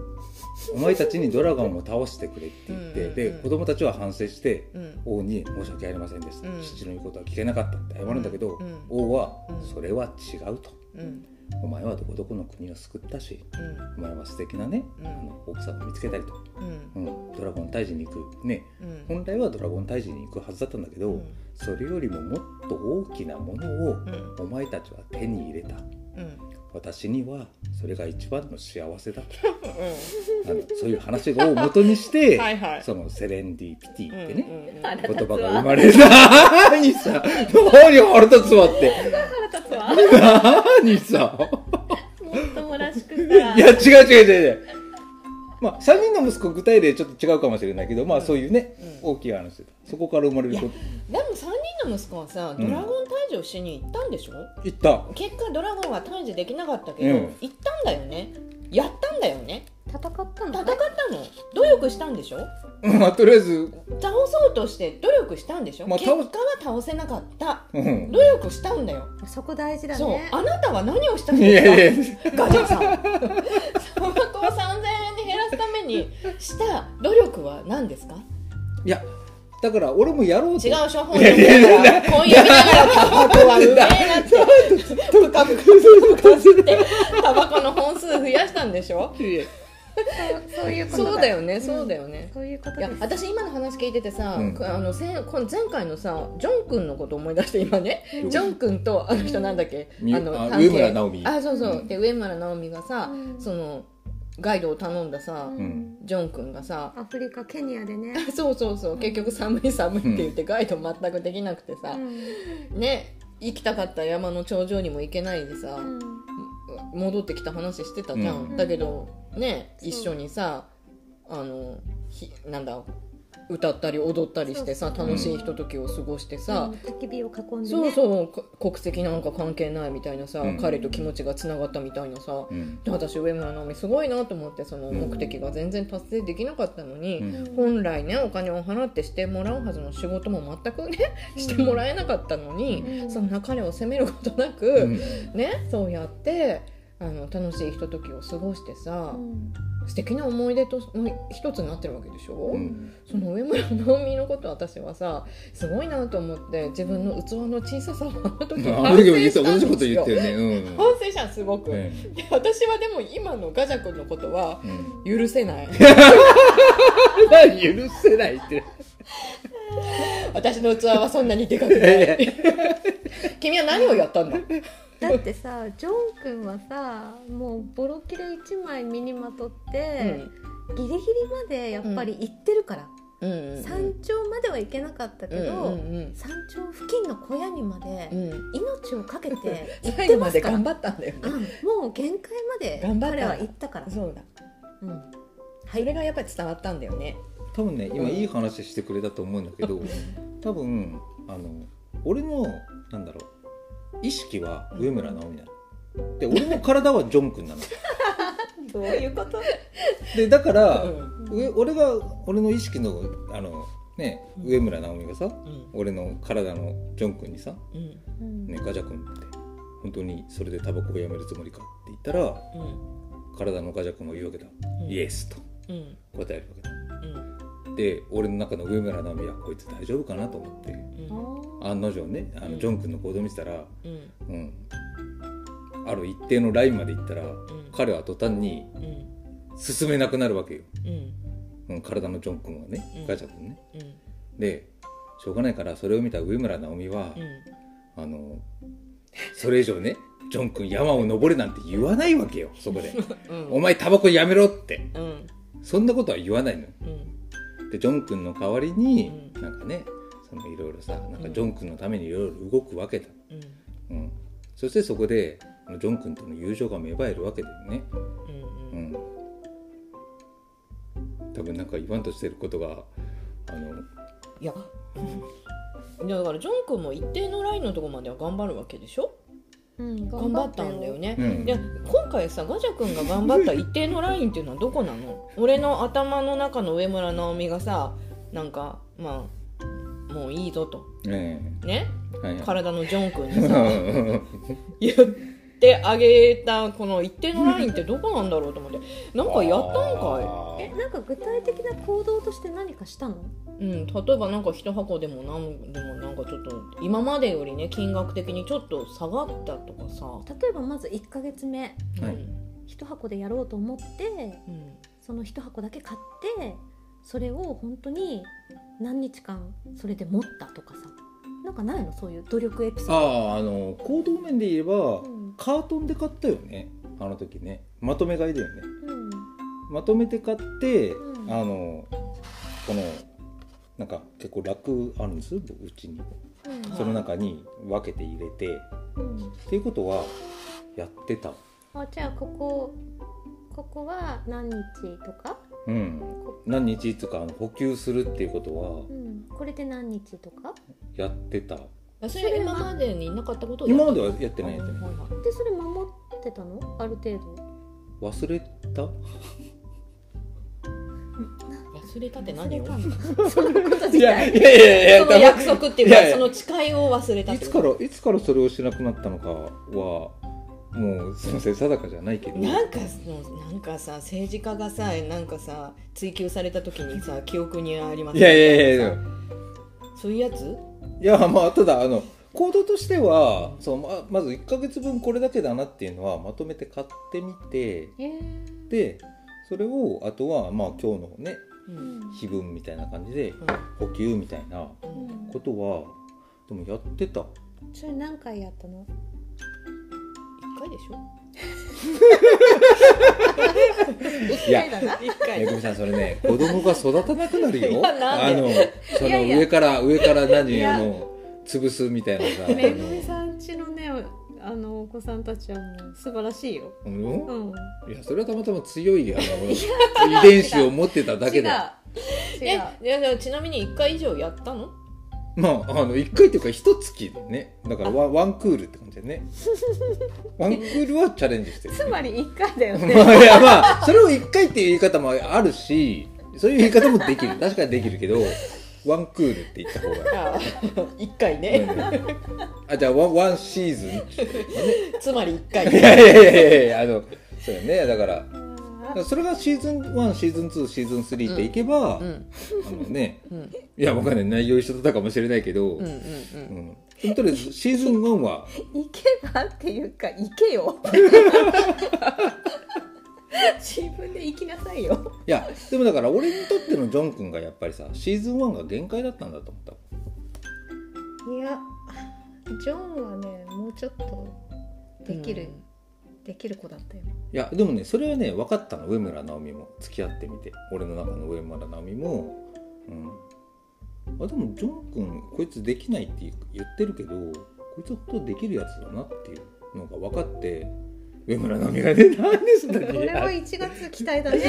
お前たちにドラゴンを倒してくれって言ってうんうんうんで子供たちは反省してうん王に申し訳ありませんでした、 うん父の言うことは聞けなかったって謝るんだけど、 うん王はうんそれは違うと、 うんお前はどこどこの国を救ったしうんお前は素敵なね、 うんあの奥さんを見つけたりと、 うんうん、ドラゴン退治に行くねうん本来はドラゴン退治に行くはずだったんだけど、 うんそれよりももっと大きなものをうんお前たちは手に入れた、 うん私にはそれが一番の幸せだとあのそういう話を元にしてはいはいそのセレンディピティってね、 うんうんうん腹言葉立つわが生まれる何さ何腹立つわって腹立つわ何さもっともらしくさいや違う違う違う違うまあさんにんの息子具体例ちょっと違うかもしれないけどまあそういうね、 うん大きい話だそこから生まれることでもさんにんの息子はさドラゴン退治をしに行ったんでしょ、 言った結果ドラゴンは退治できなかったけど、 うん行ったんだよねやったんだよね戦ったの戦ったの努力したんでしょまあとりあえず、 倒そうとして努力したんでしょ、 まあ結果倒は倒せなかったうん努力したんだよ、 そこ大事だそうねあなたは何をしたんいやですかいやガジャさん砂漠をさんぜんえんに減らすためにした努力は何ですかいやだから俺もやろうと違う処方読みながら本読みながらタバコはうめえなってぷかぷかぷか吸ってタバコの本数増やしたんでしょいやそうそういうことそうだよねそうだよね、 そういうこといやです私今の話聞いててさ、 うんあのせんこの前回のさジョン君のこと思い出して今ね、 うんジョン君とあの人なんだっけ、 みあの探偵あ上村直美あそうそう、 うんで上村直美がさ、 うんそのガイドを頼んださ、 うんジョン君がさアフリカケニアでねそうそうそう結局寒い寒いって言ってガイド全くできなくてさ、 うんね行きたかった山の頂上にも行けないでさ、 うん戻ってきた話してたじゃん、 うんだけどねそう一緒にさあのひなんだ歌ったり踊ったりしてさそうそう楽しいひとときを過ごしてさ、 うん焚き火を囲んでねそうそうか国籍なんか関係ないみたいなさ、 うん彼と気持ちがつながったみたいなさ、 うんで私上村直美すごいなと思ってその目的が全然達成できなかったのに、 うん本来ねお金を払ってしてもらうはずの仕事も全くねしてもらえなかったのに、 うんそんな彼を責めることなく、 うんねそうやってあの楽しいひとときを過ごしてさ、 うん素敵な思い出との一つになってるわけでしょ、 うんその上村直美のこと私はさすごいなと思って自分の器の小ささをあの時あ反の時も言った省したん同じことですよ言ったよねうん反省したすごく、 えで私はでも今のガジャ君のことはえうん許せない許せないって私の器はそんなにでかくない君は何をやったんだだってさジョン君はさもうボロ切れいちまい身にまとって、ギリギリまでやっぱり行ってるから、 うんうんうん山頂までは行けなかったけど、 うんうんうん山頂付近の小屋にまでうん命をかけて行っ最てますから、 後まで頑張ったんだよね、 うん、もう限界まで頑張った彼は行ったから、 そうだうん、 それがやっぱり伝わったんだよね多分ね今いい話してくれたと思うんだけど多分あの俺のなんだろう意識は上村直美なので俺の体はジョン君なのどういうことでだから、 うん上俺が俺の意識のあのね上村直美がさうん俺の体のジョン君にさうんうんねガジャ君って本当にそれでタバコをやめるつもりかって言ったらうん体のガジャ君が言うわけだ、 うんイエスとうん答えるわけだうんで俺の中の上村直美はこいつ大丈夫かなと思ってうん案の定ねあのうんジョン君の行動を見てたら、 うんうん、ある一定のラインまで行ったら、 ん彼は途端にうん進めなくなるわけよ、 うんうん、体のジョン君はね、 うんガチャ君ねうんでしょうがないからそれを見た上村直美は、 うんあのそれ以上ねジョン君山を登れなんて言わないわけよそこでうんお前タバコやめろってうんそんなことは言わないのうんでジョン君の代わりに、 うんなんかねそのいろいろさなんかジョン君のためにいろいろ動くわけだ、 うんうん、そしてそこであのジョン君との友情が芽生えるわけだよね、 うんうんうん、多分なんか言わんとしてることがあのいやいやだからジョン君も一定のラインのところまでは頑張るわけでしょうん、 頑張ったんだよね、 うんで今回さガジャ君が頑張った一定のラインっていうのはどこなの俺の頭の中の上村直美がさなんかまあもういいぞとえねえはいはい体のジョン君にさ言っってあげたこの一定のラインってどこなんだろうと思ってなんかやったんかえなんか具体的な行動として何かしたの？ い、うん、例えばなんか一箱でも何でもなんかちょっと今までよりね金額的にちょっと下がったとかさ、 例えばまずいっかげつめはい一箱でやろうと思ってうんその一箱だけ買ってそれを本当に何日間それで持ったとかさ、なんかないのそういう努力エピソード？ あああの行動面で言えば、 うん、 カートンで買ったよねあの時ね。まとめ買いだよね。 うんまとめて買って、 うんあのこのなんか結構楽あるんですうちに、 うんその中に分けて入れて、 うん、 っていうことはやってた。 あじゃあここここは何日とか、 うんこ何日いつかあの補給するっていうことはうん、これで何日とかやってた。 あそれ今までになかったことをやっ今まではやってないやってない。 はいはいでそれ守ってたのある程度？ 忘れた忘れたって何を忘れたのそのこと自いや体いやいやいやその約束っていうかいやいやその誓いを忘れたっいつてことからいつからそれをしなくなったのかはもうすいません定かじゃないけど、 なんかそのなんかさ政治家がさなんかさ追及された時にさ記憶にありますいやいやいやいやそういうやついやまあただあの行動としてはそう ま, まずいっかげつぶんこれだけだなっていうのはまとめて買ってみて、 えーでそれをあとはまあ今日のねううんん非分みたいな感じでう補給みたいなんうんことはでもやってた。 それ何回やったの？ 一回でしょいやだな。 一回めぐみさんそれね子供が育たなくなるよ。 いやなんであのそのいやいや上から上から何いやあの潰すみたいなさあめぐみさんちのねあのお子さんたちはもう素晴らしいよ。 のうん。 いやそれはたまたま強いあの遺伝子を持ってただけだ。 違う。違えう。 いやいやちなみにいっかい以上やったのまああのいっかいっていうか一月でねだからワンワンクールって感じでねワンクールはチャレンジしてる。 つまりいっかいだよね。 まあいやまあそれをいっかいっていう言い方もあるしそういう言い方もできる確かにできるけどワンクールって言った方があいっかいねあじゃあワン、ワンシーズン、ね、 つまりいっかいいやいやいやいやいやあのそうよねだからあーそれがシーズンワンシーズンツーシーズンスリーっていけば、 うんあのねうんいやわかんない内容一緒だったかもしれないけど、 うんうんうんうんとりあえずシーズンワンは行けばっていうか行けよ。自分で行きなさいよ。 いやでもだから俺にとってのジョン君がやっぱりさシーズンワンが限界だったんだと思った。 いやジョンはねもうちょっとできる、できる子だったよ。 いやでもねそれはね分かったの上村直美も付き合ってみて俺の中の上村直美も、うん、あでもジョン君こいつできないって言ってるけどこいつは本当できるやつだなっていうのが分かって上村直美がねなんでそんなにこれはいちがつ期待だね。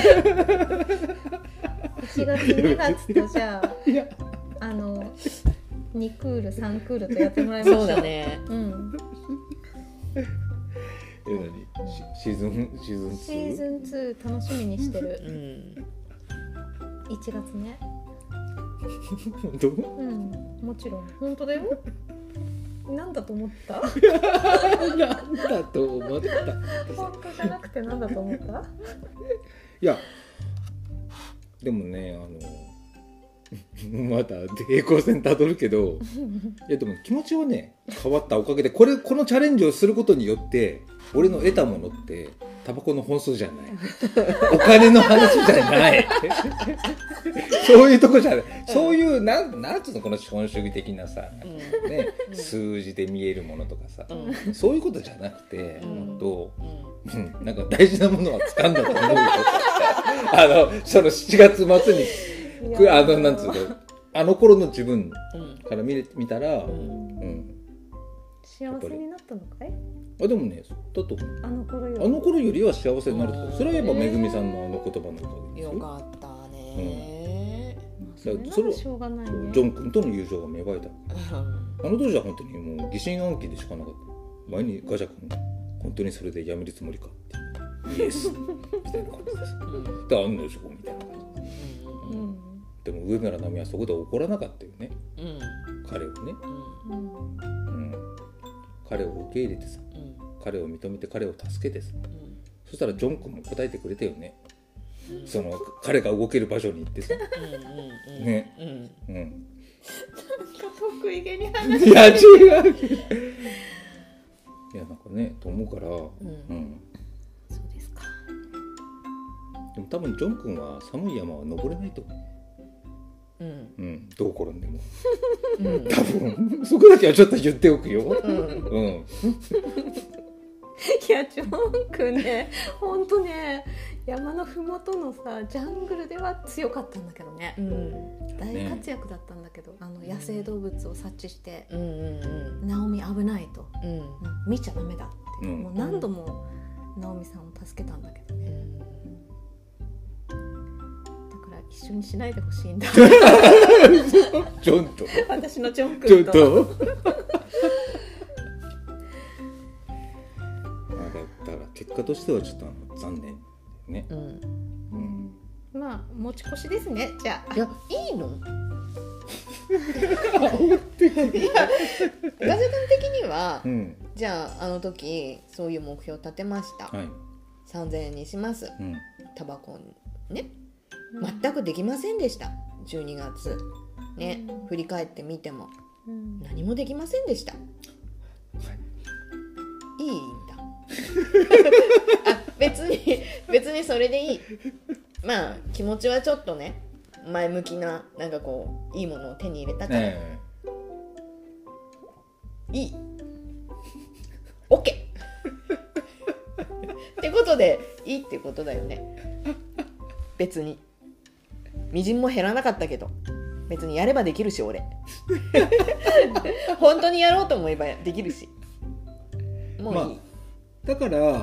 いちがつにがつとじゃあいやあのにクールさんクールとやってもらいましょう。 そうだねうん。 え何シシーズンシーズンツーシーズンツー楽しみにしてる。 うんいちがつね。 本当うんもちろん本当だよ。なんだと思った？ なんだと思った本当じゃなくてなんだと思った？ いやでもねあのまた平行線たどるけどいやでも気持ちはね変わったおかげでこれこのチャレンジをすることによって俺の得たものってタバコの本数じゃないお金の話じゃないそういうとこじゃないそういうなんなんつうのこの資本主義的なさ、ね、数字で見えるものとかさ、 うん、 そういうことじゃなくて、 うん、 もっと、 うんうん、なんか大事なものは掴んだと思うよあのそのしちがつ末にあのなんつうのあの頃の自分から見れ見たら、 うんうん、 幸せになったのかい？ あでもねだとあの頃よりあの頃よりは幸せになるとそれはやっぱめぐみさんのあの言葉のおかげですよ。 よかったね、 それならしょうがないね。 ジョン君との友情が芽生えた。あの当時は本当にもう疑心暗鬼でしかなかった。前にガジャ君が本当にそれでやめるつもりかってイエスみたいな感じです。であんのでしょみたいな感じです。 うんうんでも上村直美はそこで怒らなかったよね、 うん彼をね、 うんうん、彼を受け入れてさ彼を認めて彼を助けてさ、 うん、 そしたらジョン君も答えてくれたよね、うん、その彼が動ける場所に行ってさ、 うんうんうん、 ね、 うん、 うん、 得意げに話いや違ういやなんかねと思うから、うん、うん、 そうですか。 でも多分ジョン君は寒い山は登れないと思う。うん、うん、どう転んでも、うん、多分そこだけはちょっと言っておくよ、うん、うん、 いやジョン君ね、ほんとね、山のふもとのさジャングルでは強かったんだけどね、うん、大活躍だったんだけど、ね、あの野生動物を察知して、うんうんうん、ナオミ危ないと、うんうん、見ちゃダメだって、うん、もう何度もナオミさんを助けたんだけどね、うん、だから一緒にしないでほしいんだジョンと私のジョン君とちょっとだから結果としてはちょっとあの残念ね、うんうん、まあ持ち越しですね。じゃあいやいいのガジェ君的には、うん、じゃああの時そういう目標立てました、はい、さんぜんえんにします、うん、タバコね、うん、全くできませんでした。じゅうにがつね、うん、振り返ってみても、うん、何もできませんでした、はい、いいんだあ別に別にそれでいい。まあ気持ちはちょっとね前向きな、なんかこういいものを手に入れたから、えー、いい OK ってことでいいってことだよね。別にみじんも減らなかったけど別にやればできるし俺本当にやろうと思えばできるしもういい、まあ、 だから、うん、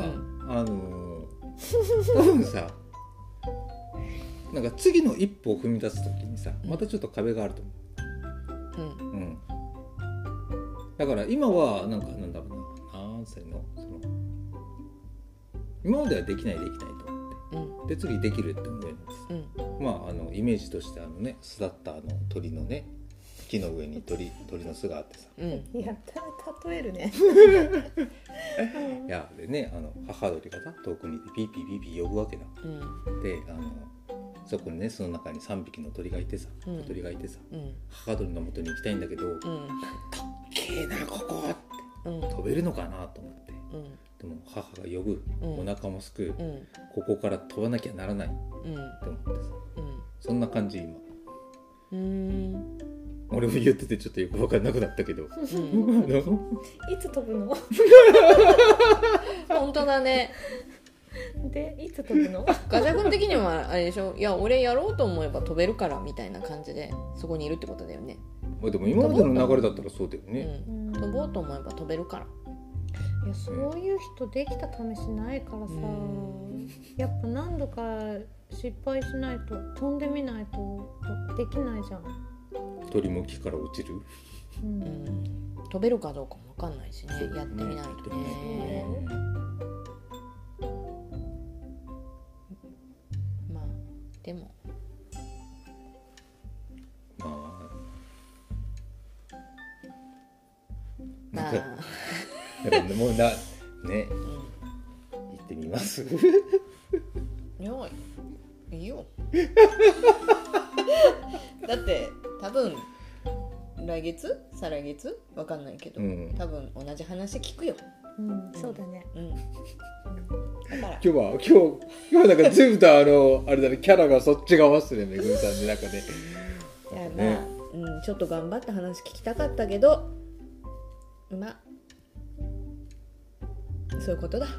あの多分さなんか次の一歩を踏み出すときにさ、またちょっと壁があると思う、うんうん、だから今はなんかなんだろうな、何歳のその今まではできないできないと思って、うん、で次できるって思えるんです、うん、まああのイメージとしてあのね巣立ったあの鳥のね木の上に 鳥, 鳥の巣があってさ、 うん、やったら例えるねいやでねあの母鳥がさ遠くにいてピーピーピーピー呼ぶわけだ、うん、であのそこにねその中にさんびきの鳥がいてさ、うん、鳥がいてさ、うん、母鳥の元に行きたいんだけど、うん、たっけえなここって、うん、飛べるのかなと思って、うん、でも母が呼ぶ、うん、お腹もすく、うん、ここから飛ばなきゃならない、うん、って思ってさ、うん、そんな感じ今。うーん俺も言っててちょっとよく分かんなくなったけど、うん、 いつ飛ぶの本当だね。 でいつ飛ぶのガジャ君的にはあれでしょ、いや俺やろうと思えば飛べるからみたいな感じでそこにいるってことだよね。 まあ、でも今までの流れだったらそうだよね、 うん、飛ぼうと思えば飛べるから。 いやそういう人できた試しないからさ、やっぱ何度か失敗しないと飛んでみないとできないじゃん。 鳥も木から落ちる、 うんうん、飛べるかどうかも分かんないしね、やってみないとね。まあでもまあまあだからもうなね、うん、行ってみますよいいいよだって多分来月再来月わかんないけど、うん、多分同じ話聞くよ、 うん、そうだね、うん、だから今日は今日今日なんか全部とあのあれだねキャラがそっち側っすねめぐみさんでなんかねいやまあ、ねうん、ちょっと頑張って話聞きたかったけどまあそういうことだ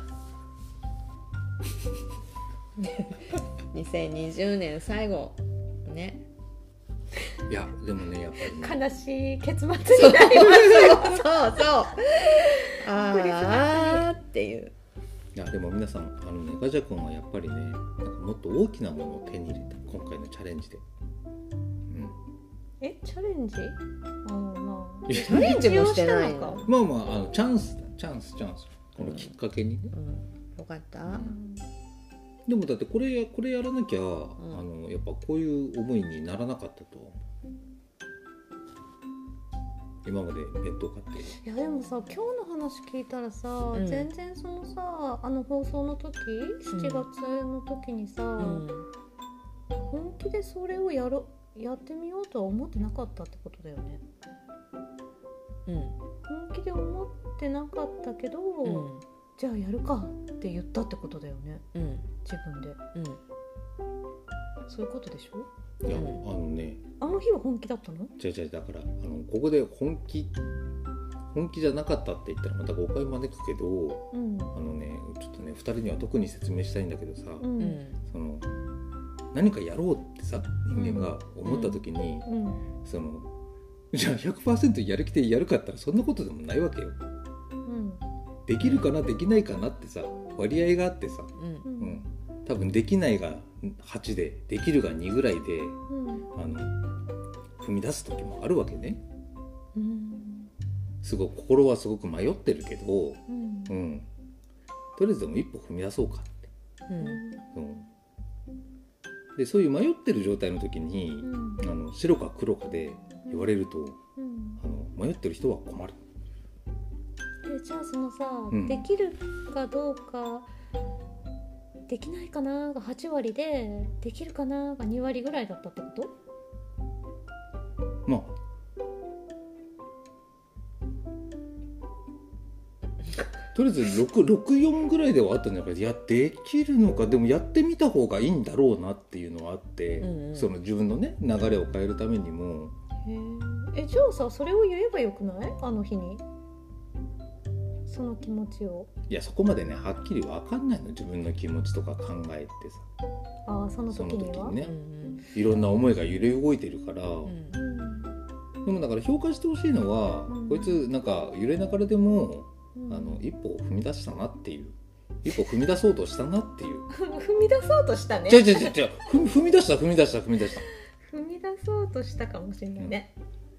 にせんにじゅうねん最後ね。 いやでもねやっぱり、 ね、悲しい結末になりますよそうそうあーっていう。 いやでも皆さんあのねガジャ君はやっぱりねなんかもっと大きなものを手に入れた今回のチャレンジで、うん、 えチャレンジあの、まあ、 チャレンジもしてないのまあまああのチャンスだチャンスチャンスこのきっかけにね、うんうん、 よかった、うん、 でもだってこれこれやらなきゃ、うん、あのやっぱこういう思いにならなかったと今まで弁当買っていやでもさ今日の話聞いたらさ、 うん全然そのさあの放送の時しちがつの時にさ、 うん本気でそれをやろやってみようとは思ってなかったってことだよね。 うん本気で思ってなかったけど、 うんじゃあやるかって言ったってことだよね、 うん自分で。 うんそういうことでしょ。 いや、 うんあのね、 あの日は本気だったの？ 違う違う、だからあのここで本気本気じゃなかったって言ったらまた誤解招くけど、 うんあのね、ちょっとねふたりには特に説明したいんだけどさ、 うんうんその何かやろうってさ人間が思った時に、 うんそのじゃあ ひゃくパーセント やる気でやるかって言ったらそんなことでもないわけよ。 うんできるかなできないかなってさ割合があってさ、 うんうんうん、多分できないがはちでできるがにぐらいでうんあの踏み出す時もあるわけね。 うんすごい心はすごく迷ってるけど、 うんうん、とりあえずでも一歩踏み出そうかって、 うんうんでそういう迷ってる状態の時に、 うんあの白か黒かで言われると、 うんあの迷ってる人は困る。 えじゃあそのさ、 うんできるかどうかできないかながはちわりでできるかながにわりぐらいだったってこと？ まあとりあえずろく、ろく、よんぐらいではあったんじゃないか。いやできるのか、でもやってみた方がいいんだろうなっていうのはあって、 うんうんその自分のね流れを変えるためにも、 へええじゃあさそれを言えばよくない？あの日にその気持ちを。 いやそこまでねはっきり分かんないの、自分の気持ちとか考えてさ、 ああそのその時には時にねうんいろんな思いが揺れ動いてるから、 うんうんでもだから評価してほしいのは、 うんこいつなんか揺れながらでも、 うんあの一歩を踏み出したなっていう、一歩踏み出そうとしたなっていう踏み出そうとしたね。 違う違う違う違うふ踏み出した踏み出した踏み出した踏み出そうとしたかもしれないね。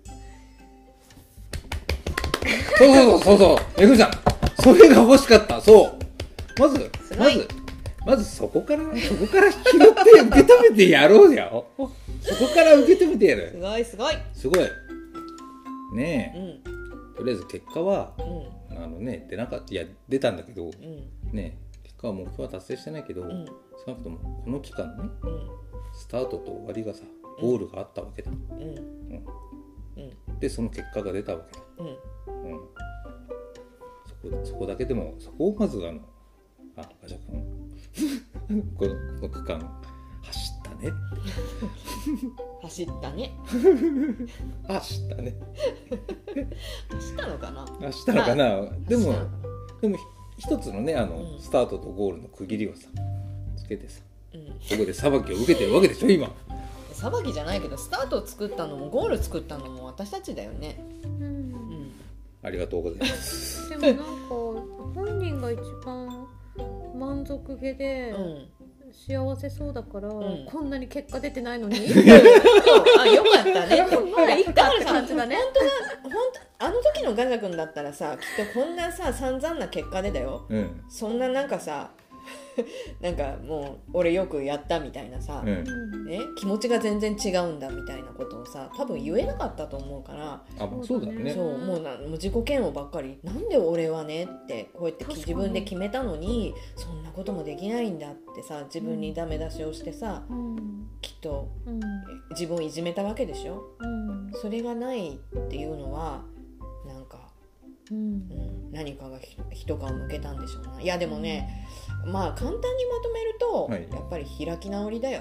そうそうそうそうめぐみさんそれが欲しかった。そうまずすごいまずまずそこからそこから拾って受け止めてやろうよそこから受け止めてやする。 ごいすごい。 すごいねうんえ、とりあえず結果はうんあのね出なかったいや出たんだけどうんね結果は目標は達成してないけど、 うん少なくともこの期間ねうんスタートと終わりがさゴールがあったわけだ、 うんうんうんでその結果が出たわけだ、 うんうん、そこそこだけでもそこをまずあのあガジャ君このこの区間走ったね走ったね。 走ったね走ったのかな。 走ったのかな、でも走ったのかなでも一つのねあの、 うんスタートとゴールの区切りをさつけてさうんここで裁きを受けてるわけでしょ今。 裁きじゃないけどスタートを作ったのもゴール作ったのも私たちだよね。 うんうんありがとうございますでもなんか本人が一番満足げでうん幸せそうだから、 んこんなに結果出てないのにそうあよかったね。 まあいいかってだからさ感じだね。 本当あの時のガザ君だったらさきっとこんなさ散々な結果でだよ。 うんそんななんかさなんかもう俺よくやったみたいなさ、 うんうんね、気持ちが全然違うんだみたいなことをさ多分言えなかったと思うから、 あまあそうだねそうもうなもう自己嫌悪ばっかりなんで俺はねってこうやって確かに自分で決めたのにそんなこともできないんだってさ自分にダメ出しをしてさ、 うんきっとうん自分をいじめたわけでしょ。 うんそれがないっていうのはなんか、 うんうん、何かがひ一皮向けたんでしょうな。いやでもねまあ簡単にまとめると、 はいやっぱり開き直りだよ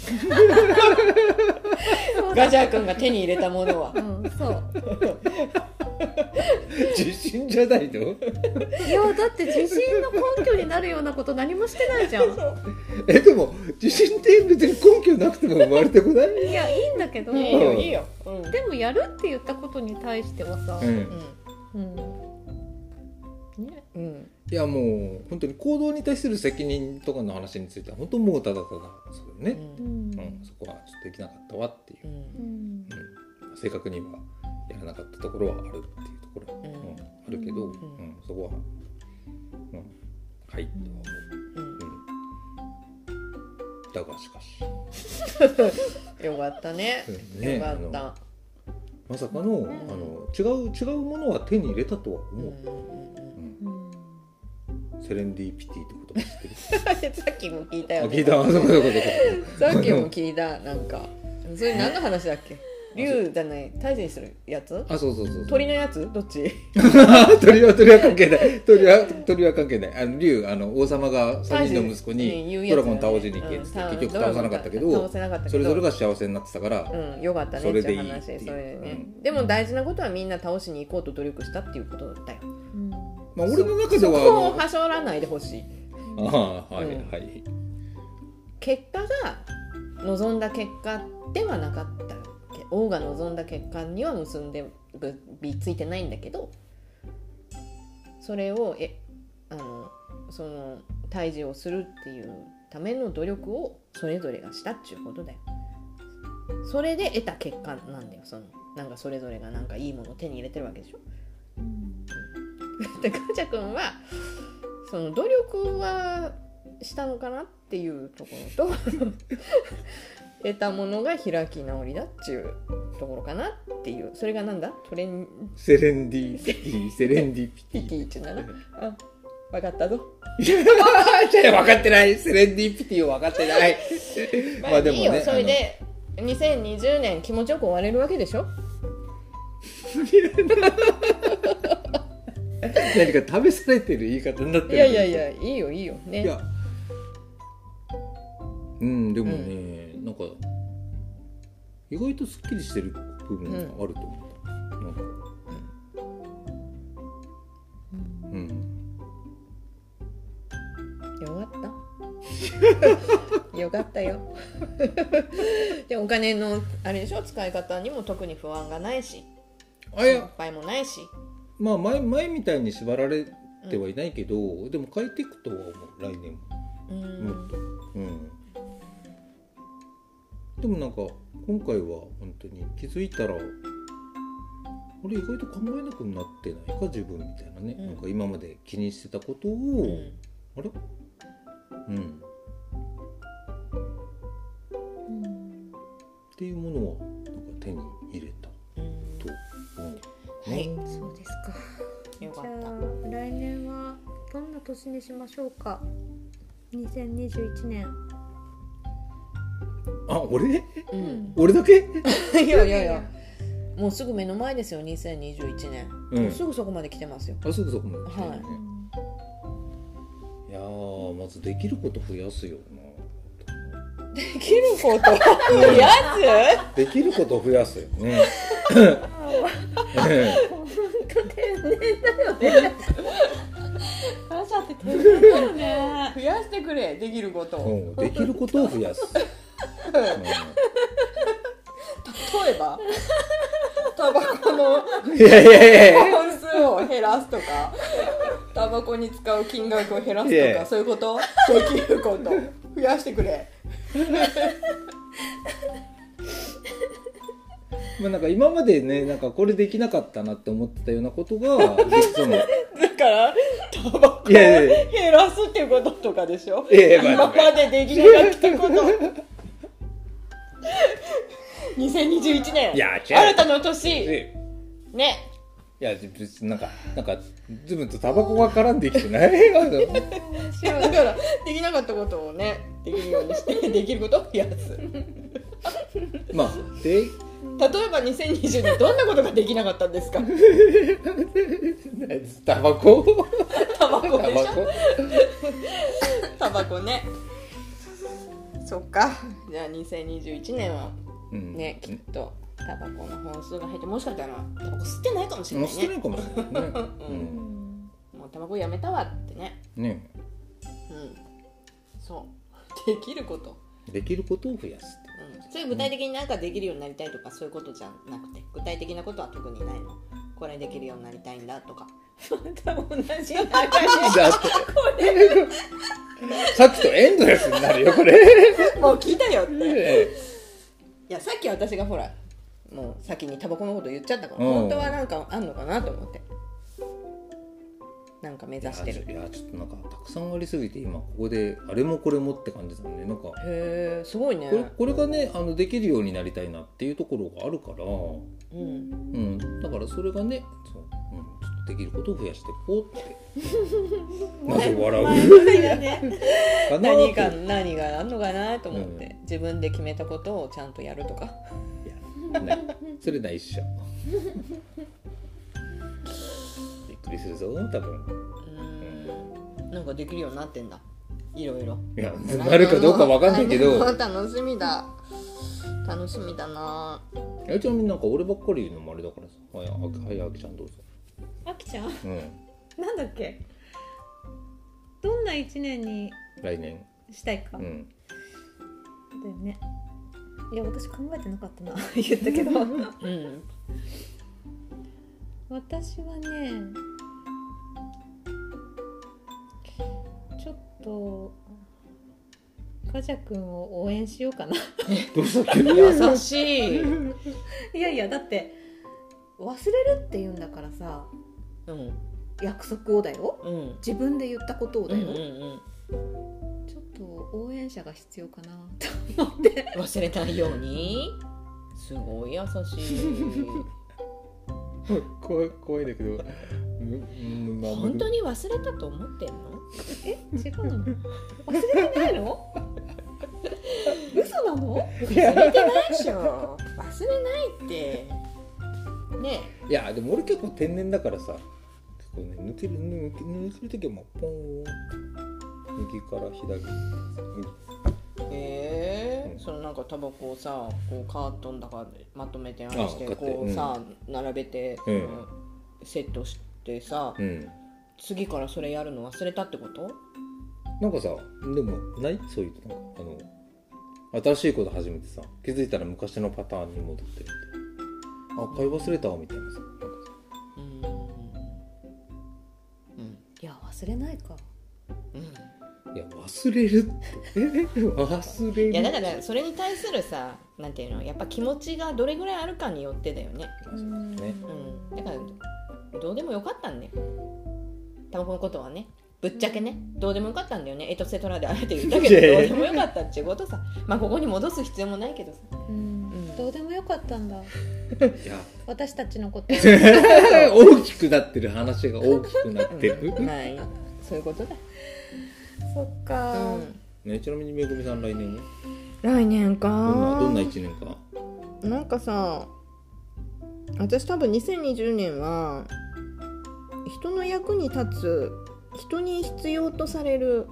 そうだガジャー君が手に入れたものはうんそう自信じゃないのいやだって自信の根拠になるようなこと何もしてないじゃん。 えでも自信って別に根拠なくても生まれてこないいやいいんだけど、 いいよいいよ、うんでもやるって言ったことに対してはさ、 うんうんね、 うんうんいやもう本当に行動に対する責任とかの話については本当もうただただそうよね、 ううんんそこはちょっとできなかったわっていうう、んうんうん正確にはやらなかったところはあるっていうところ、 うんうんあるけど、うんそこは、うん、はいとは思う、 うんうん、だがしかし、 よかったねねよかっあのた、 まさかの,、 うんあの違う違うものは手に入れたとは思う、 うんうんうんセレンディピティって言葉知ってる？ さっきも聞いたよ、ね、 聞いた。あ、そうかそうかそうか。 さっきも聞いた。なんかそれ何の話だっけ？竜じゃない、退治するやつ？ あ、そうそうそうそう。 鳥のやつ？どっち？ 鳥は鳥は関係ない。鳥は鳥は関係ない。あの竜、あの王様が三人の息子にドラゴン倒しに行けって、うん、結局倒さなかったけど、倒せなかったけど、それぞれが幸せになってたから、 うん、よかったね。それでいいっていう話。それでね、うん。でも大事なことはみんな倒しに行こうと努力したっていうことだよ。うん、 まあ俺の中ではそこをはしょらないでほしい。 ああ、はい、うん、はい。 結果が望んだ結果ではなかった。王が望んだ結果には結んでびついてないんだけど、それをえあのその退治をするっていうための努力をそれぞれがしたっていうことだよ。それで得た結果なんだよ。そのなんかそれぞれがなんかいいものを手に入れてるわけでしょ。うん、でかーちゃくんはその努力はしたのかなっていうところと得たものが開き直りだっていうところかなっていう。それがなんだトレンセレンディピティセレンディピティピティってなる。あ、分かったぞ。 いや分かってない。セレンディピティを分かってない。 まあでもね、いいよ。それでにせんにじゅうねん気持ちよく終われるわけでしょ。 何か試されてる言い方になってる。 いやいやいや、いいよいいよね。いや、 うんでもね、うん、なんか意外とすっきりしてる部分があると思った。うん、なんか、うん。うん、 よかった。よかったよ。でお金のあれでしょ、使い方にも特に不安がないし、心配もないし。 まあ 前, 前みたいに縛られてはいないけど、うん、でも変えていくとは思う。来年も、うん、もっと、うん。でもなんか今回は本当に気づいたら俺意外と考えなくなってないか自分みたいなね、うん、なんか今まで気にしてたことを、うん、あれうん、うん、っていうものはなんか手に入れた、うん、と思う。 はい、そうですか。よかった。じゃあ来年はどんな年にしましょうか。にせんにじゅういちねん。 あ、俺？うん、俺だけ？ いやいやいや、もうすぐ目の前ですよ。にせんにじゅういちねん、うん、もうすぐそこまで来てますよ。 あ、すぐそこまで来てるね。はい、いやー、まずできること増やすよな。 できること増やす？ できること増やすよね。 本当天然だよね。あーちゃんって天然だよね。 増やしてくれ、できることを、 うん、できることを増やす。うん、例えばタバコの本数を減らすとか、タバコに使う金額を減らすとか、そういうこと。できること増やしてくれ。 まあなんか今までね、なんかこれできなかったなって思ってたようなことが実はだからタバコを減らすっていうこととかでしょ。いやいや、今までできなかったことにせんにじゅういちねん、いや新たな年ね。 いや別になんかなんか自分とタバコが絡んできてないだからできなかったことをね、できるようにしてできることを増やす。 まあで例えばにせんにじゅうねんどんなことができなかったんですか。 タバコタバコでしょ。タバコね。そっか。じゃあにせんにじゅういちねんはね、うん、きっとタバコの本数が減って、もしかしたらタバコ吸ってないかもしれないね。 吸ってないかもしれないね。うん、 もうタバコやめたわってね。ね。うん。そう。できること。 できることを増やす。 うん、それ具体的に何かできるようになりたいとか、そういうことじゃなくて、具体的なことは特にないの。これできるようになりたいんだとか。また同じ流れだってこれさっきとエンドレスになるよこれ。 もう聞いたよって。いやさっき私がほらもう先にタバコのこと言っちゃったから、うん、本当はなんかあんのかなと思って、なんか目指してる。 いやちょっとなんかたくさんありすぎて今ここであれもこれもって感じだね。なんかへーすごいね。 これ、これがねあのできるようになりたいなっていうところがあるから、うん、うん、だからそれがねそう、うん、ちょっとできることを増やしていこうってなぜ笑う前向きだねかな何かと何があんのかなと思って、 うん自分で決めたことをちゃんとやるとか。 いやないそれないっしょびっくりするぞ多分。 うーんなんかできるようになってんだ、いろいろ。 いやなるかどうかわかんないけど楽しみだ楽しみだな。 えちなみになんか俺ばっかり言うのもあれだからさ。はいあはいあきちゃんどうぞ。 あきちゃんうんなんだっけ、どんな一年に来年したいか、 うんだよね。いや私考えてなかったな言ったけどうん私はねちょっとガジャ君を応援しようかなどうしたっけ優しいいやいやだって忘れるって言うんだからさ、 うん約束をだよ、 うん自分で言ったことをだよ、 うんうんうんちょっと応援者が必要かなと思って忘れないように。すごい優しい怖い怖いんだけどうんまあ本当に忘れたと思ってんの？ え違うの忘れてないの嘘なの忘れてないでしょ。忘れないってね。 いやでも俺結構天然だからさ結構ね抜ける抜け抜ける時はもうポーン右から左えーうんそのなんかタバコをさこうカートンだからまとめてあれしてあ買ってこうさ、並べて、 うんうんセットしてさ、 うん次からそれやるの忘れたってこと？ なんかさでもないそういうなんかあの新しいこと始めてさ気づいたら昔のパターンに戻ってるってあ買い忘れたみたいなさなんかさうんうんいや忘れないかうんいや忘れるって忘れるいやだからそれに対するさなんていうのやっぱ気持ちがどれぐらいあるかによってだよね。 まあそうねうんだからどうでもよかったんねタバコのことはねぶっちゃけねどうでもよかったんだよねエトセトラであえて言ったけどどうでもよかったっていうことさまあここに戻す必要もないけどさうん、 うんどうでもよかったんだいや私たちのこと大きくなってる話が大きくなってる、 うんまあいいそういうことだ。 そっか、 うんね、ちなみにめぐみさん来年は来年かどんなどんな一年かなんかさ私多分にせんにじゅうねんは人の役に立つ人に必要とされる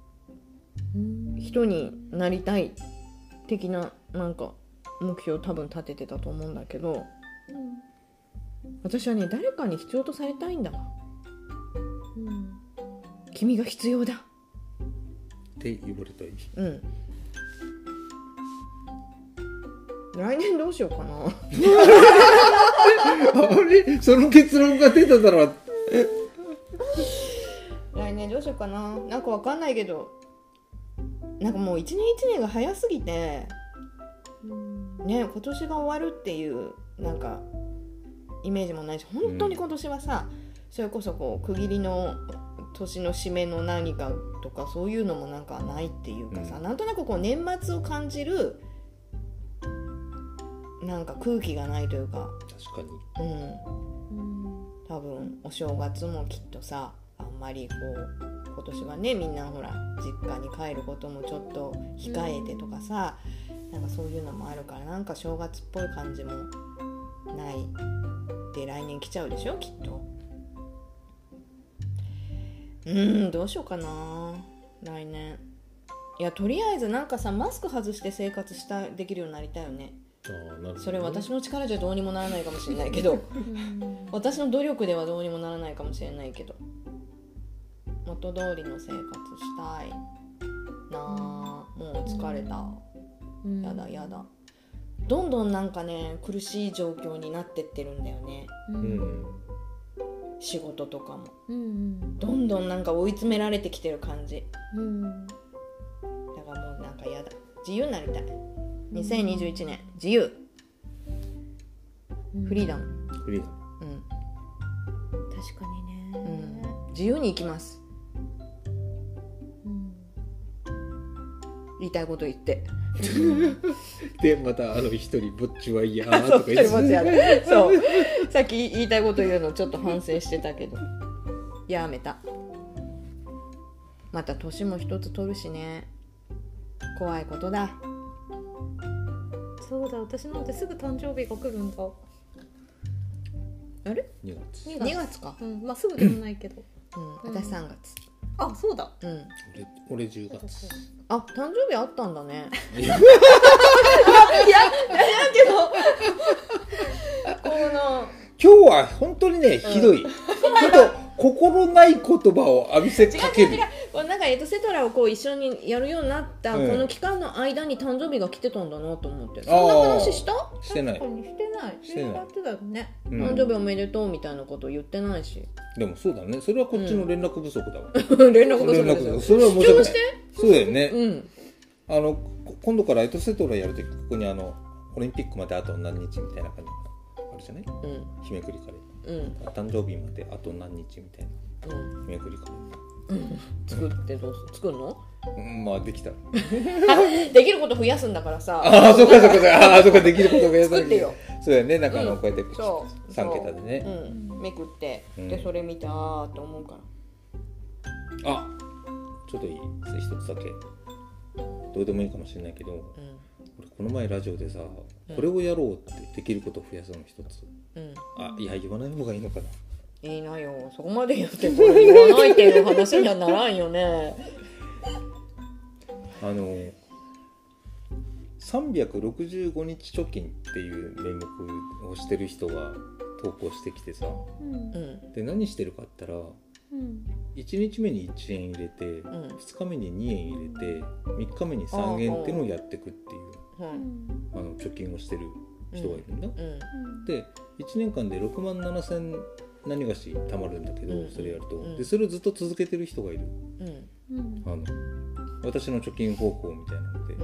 人になりたい的ななんか目標を多分立ててたと思うんだけど私はね誰かに必要とされたいんだわ。 うんうん君が必要だって言われたいうん来年どうしようかなあれその結論が出ただろ来年どうしようかななんかわかんないけどなんかもう一年一年が早すぎてうんね今年が終わるっていうなんかイメージもないし本当に今年はさ、うん、それこそこう区切りの年の締めの何かとかそういうのもなんかないっていうかさ、うん、なんとなくこう年末を感じるなんか空気がないというか確かにうんうん多分お正月もきっとさあんまりこう今年はねみんなほら実家に帰ることもちょっと控えてとかさ、うん、なんかそういうのもあるからなんか正月っぽい感じもないで来年来ちゃうでしょきっと。うーんどうしようかな来年。いやとりあえずなんかさマスク外して生活したできるようになりたいよね。 あなるほどねそれ私の力じゃどうにもならないかもしれないけど私の努力ではどうにもならないかもしれないけど元通りの生活したいなあ。もう疲れた、 うん、 やだやだどんどんなんかね苦しい状況になってってるんだよね、 ううんん仕事とかもうんうんどんどんなんか追い詰められてきてる感じうんだからもうなんかやだ自由になりたいにせんにじゅういちねん自由フリーダムフリーダムうん確かにね、 うん自由に生きますうん言いたいこと言ってでまたあの一人ぼっちはいやあーそうとか言って一人ぼっちやるそうさっき言いたいこと言うのちょっと反省してたけどやめた。また年も一つ取るしね、怖いことだ。 そうだ、私なんてすぐ誕生日が来るんだ。 あれにがつ。 にがつか、 うん、まあすぐでもないけど。 うん、私さんがつ。 あ、そうだ。 うん、 俺俺じゅうがつ。 あ、誕生日あったんだね。 いやいや、だけどこの今日は本当にねひどい、ちょっと心ない言葉を浴びせかける。 違う違う違う、こうなんかエトセトラをこう一緒にやるようになったうんこの期間の間に誕生日が来てたんだなと思って、そんな話した？ してない確かにしてない。 してないやってたよね。 うん誕生日おめでとうみたいなこと言ってないし、 でもそうだね、それはこっちの連絡不足だわ、 連絡不足連ですよ。 絡不足、それは申し訳ない。 してそうだよね、 うんあのこ今度からエトセトラやるときここにあのオリンピックまであと何日みたいな感じあるじゃない、 うん日めくりカレうんー誕生日まであと何日みたいなうん日めくりカレうん作ってどうす作るの？ ー、うん、まあできたらできること増やすんだからさ。 ああそうかそうかそうか、ああそうか、できることがや作ってよ。 そうだよね、なんかあの、 うんこうやってそうさん桁でね、 うん、めくって、 うんでそれ見てあーって思うから。 あちょっといい一つだけどうでもいいかもしれないけど、 うん俺この前ラジオでさ、 うんこれをやろうってできることを増やすの一つ、 うんあいや言わない方がいいのかな。 いいなよ、そこまで言ってこれ言わないっていう話にはならんよね。 あのさんびゃくろくじゅうごにち貯金っていう名目をしてる人が投稿してきてさ、 うんうんで何してるかって言ったらうんいちにちめにいちえん入れて、 んふつかめににえん入れてみっかめにさんえんっていうのをやっていくっていうううんんあの貯金をしてる人がいるんだ、 うんうんでいちねんかんでろくまんななせん何がし貯まるんだけど、 うんそれやると、 うんでそれをずっと続けてる人がいる、 うんうんあの私の貯金方法みたいなので、 ううん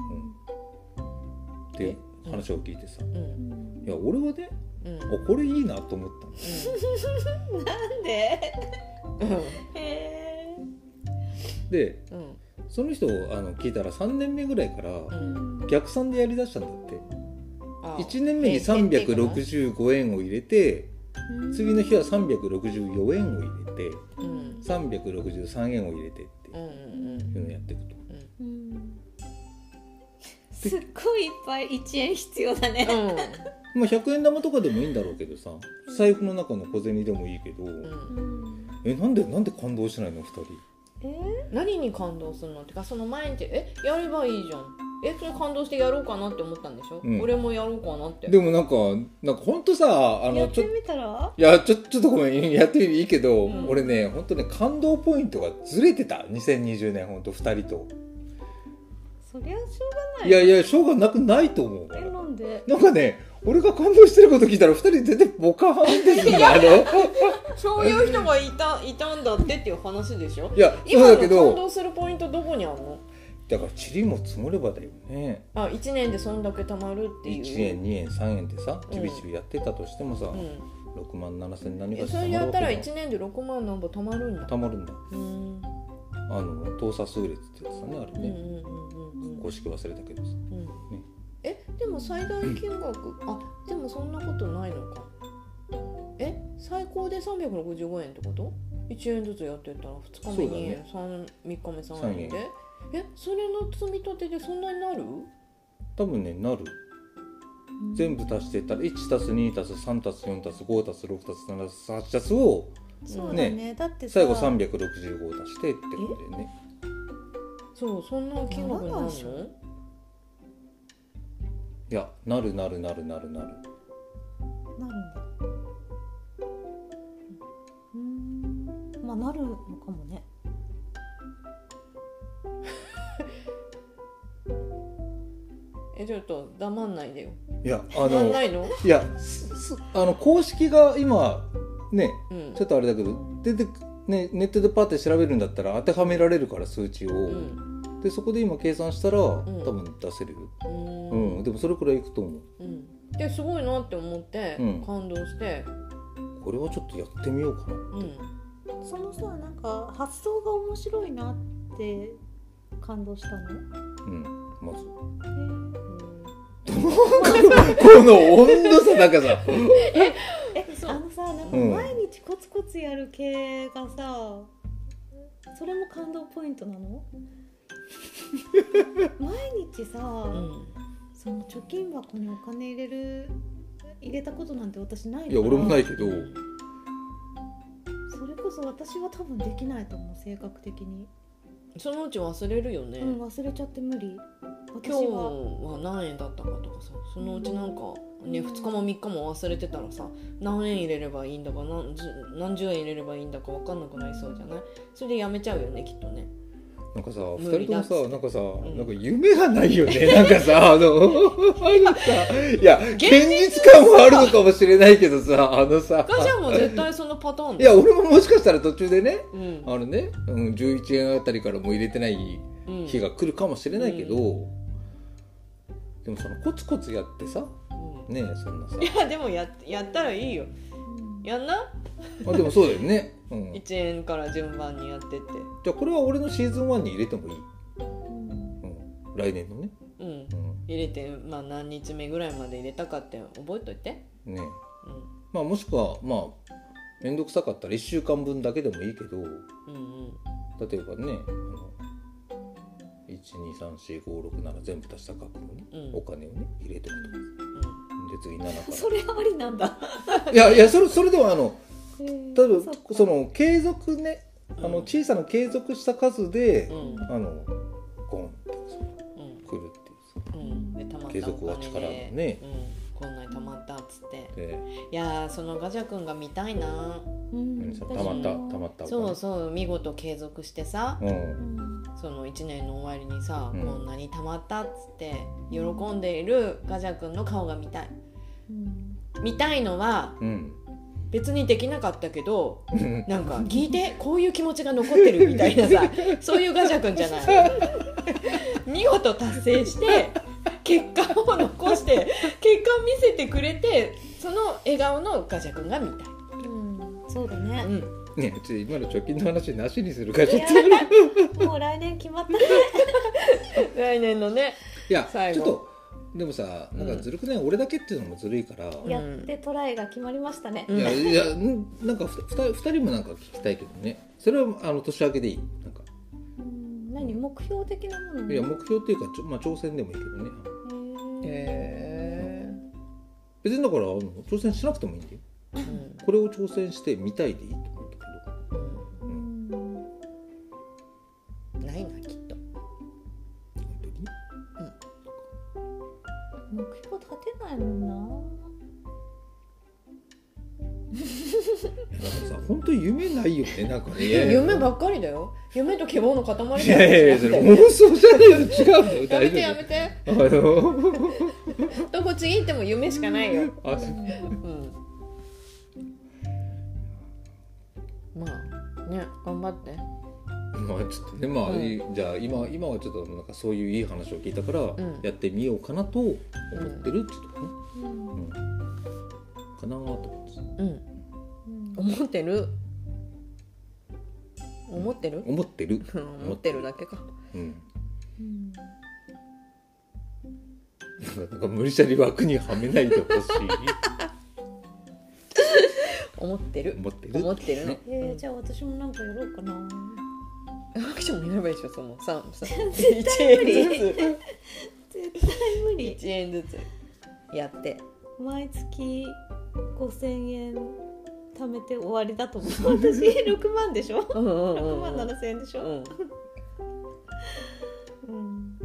っていうえ話を聞いてさ、 んうんうんいや俺はね、 うんあこれいいなと思ったの。 なんで？ うんへえ。 でうんその人をあの聞いたらさんねんめぐらいからうん逆算でやりだしたんだって、 あいちねんめにさんびゃくろくじゅうごえんを入れて、次の日はさんびゃくろくじゅうよえんを入れて、 うんさんびゃくろくじゅうさんえんを入れてってうんうんいうのをやっていくと、 うんすっごいいっぱいいちえん必要だね。 まあ、ひゃくえん玉とかでもいいんだろうけどさ、財布の中の小銭でもいいけど、 うんうんうんえなんでなんで感動しないのふたり。 え何に感動するのってか、その毎日えやればいいじゃん、えそれ感動してやろうかなって思ったんでしょ、 うん俺もやろうかなって。 でもなんかなんかほんとさあやのちょってみたら？ いやちょちょっとごめんやってみるいいけど、 うん俺ねほんとね感動ポイントがずれてたにせんにじゅうねんほんとふたりと。 そりゃしょうがない。 いやいやしょうがなくないと思うかえ、 ら。 なんで？ なんかね俺が感動してること聞いたらふたり全然ボカーンですよあのそういう人がいたいたんだってっていう話でしょ。 いやそう今の感だけど動するポイントどこにあるの？ だから塵も積もればだよね。 あいちねんでそんだけ貯まるっていう。 いちえんにえんさんえんってさうんちびちびやってたとしてもさ、 うんろくまんななせん何えがしそれやったらいちいちねんでろくまんなんぼ貯まるんだ。 たまるんだ。 うんあの等差数列ってやつだねあれね、 うんうんうんうん公式忘れたけどさ。 うんえでも最大金額あでもそんなことないのか。え最高でさんびゃくろくじゅうごえんってこと？いちえんずつやってたらふつかめにえん、 そうだねさんみっかめさんえんでさんえんえそれの積み立てでそんなになる？ 多分ねなる。全部足していったらいちたすにたすさんたすよんたすごたすろくたすななたすはちたすをそうだね。 ねだってさ最後さんびゃくろくじゅうごを足してってことでね。 そうそんな金額になるの？ いやなるなるなるなるなる。 なるんだ。うーん。まあなるのかもね。 えちょっと黙んないでよ。 いやあやんのないの？ いやすすあの公式が今ねうんちょっとあれだけど出てねネットでパッて調べるんだったら当てはめられるから数値を、 うんでそこで今計算したら、 ん多分出せるよ、 ううんんでもそれくらいいくと思う。 うんですごいなって思って、 うん感動して、 これはちょっとやってみようかな。 うん、 そのさなんか発想が面白いなって感動したの。 うんまずへーこの温度差なんかさえあのさなんか毎日コツコツやる系がさ、それも感動ポイントなの？毎日さ、 うん、 その貯金箱にお金入れる入れたことなんて私ないから。 いや俺もないけど、 それこそ私は多分できないと思う、性格的に。 そのうち忘れるよね、 うん、忘れちゃって無理。私今日はは何円だったかとかさ、そのうちなんかね、ふつかもみっかも忘れてたらさ、何円入れればいいんだか何十、何十円入れればいいんだか分かんなくなりそうじゃない？それでやめちゃうよねきっとね。 なんかさふたりともさなんかさ、 ん、 なんか夢がないよねなんかさあのあのさいや現実感もあるのかもしれないけどさあのさガジャも絶対そのパターンいや俺ももしかしたら途中でね、 うん、 あのね、うん、じゅういちえんあたりからもう入れてない日が来るかもしれないけど、うん、でもそのコツコツやってさ、うん、ねえそんなさいやでも や, やったらいいよ、うん、やんなあでもそうだよね、うん、 いちえんから順番にやってって。 じゃあこれは俺のシーズンワンに入れてもいい、うんうん、来年のね、 うんうん、入れて、まあ、何日目ぐらいまで入れたかって覚えといてね、 うんまあ、もしくはまあめんどくさかったらいっしゅうかんぶんだけでもいいけど、うんうん、例えばねあのいちにさんしごろくなな全部足した額の、ねうん、お金をね入れておくとか、うん、で次ななからそれありなんだいやいやそれそれではあの例えば そ, その継続ね、うん、あの小さな継続した数で、うん、あのゴンってさ、うん、来るっていうさ、うん、でたまった継続は力のね、 うん、こんなにたまったっつって、えー、いやそのガジャ君が見たいな、 うん、たまったたまったそうそう見事継続してさ、うん、そのいちねんの終わりにさ、うん、こんなにたまったっつって喜んでいるガジャ君の顔が見たい、うん、見たいのは、うん別にできなかったけどなんか聞いてこういう気持ちが残ってるみたいなさそういうガジャ君じゃない見事達成して結果を残して結果を見せてくれてその笑顔のガジャ君が見たい、 うん、そうだね、うんねえ、ちょ今の貯金の話なしにするかちょっともう来年決まったね来年のねいやちょっとでもさなんかずるくない、うん、俺だけっていうのもずるいから、 やってトライが決まりましたね、 いやいやなんかふたりふたりもなんか聞きたいけどねそれはあの年明けでいいなんかうん何目標的なものいや目標っていうかちょ、まあ、挑戦でもいいけどねへえ別にだからあの挑戦しなくてもいいんだよ、うん、これを挑戦してみたいでいいと思うんだけど、うんうん、ないなきっと目標立てないもんななんかさ本当に夢ないよねなんかね夢ばっかりだよ夢と希望の塊だよいやいやいやそれ妄想じゃないの違うんだよやめてやめてあのどこ次行っても夢しかないよあ、うん、まあね頑張ってまあちょっとねまあ、うん、じゃあ今今はちょっとなんかそういういい話を聞いたから、うん、やってみようかなと思ってるっていうとね、うんうん、かなと思って、 うんうん、思ってる思ってる思ってる思ってるだけか、 うんうん、なんか無理しゃり枠にはめないでほしい思ってる思ってる思ってるの、 えー、じゃあ私もなんかやろうかなアクションもやればいいでしょそのさ絶対無理いちえんずつ絶対無理いちえんずつやって毎月ごせんえん貯めて終わりだと思う私ろくまんでしょ、うんうんうん、ろくまんななせんえんでしょ、うんうん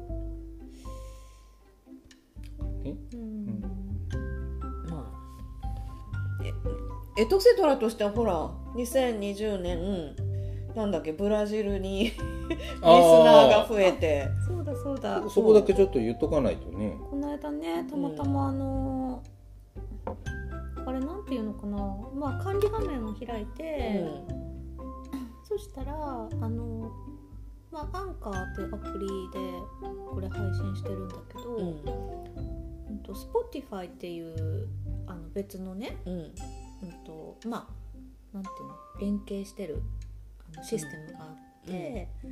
うん、まあエトセトラとしてはほらにせんにじゅうねんなんだっけブラジルにリスナーが増えてそうだそうだそ, そこだけちょっと言っとかないとねこの間ねたまたまあの、うん、あれなんていうのかなまあ管理画面を開いて、うん、そしたらあのまあアンカーっていうアプリでこれ配信してるんだけど、うん、と Spotify っていうあの別のね、うんうんとまあなんていうの連携してるシステムがあって、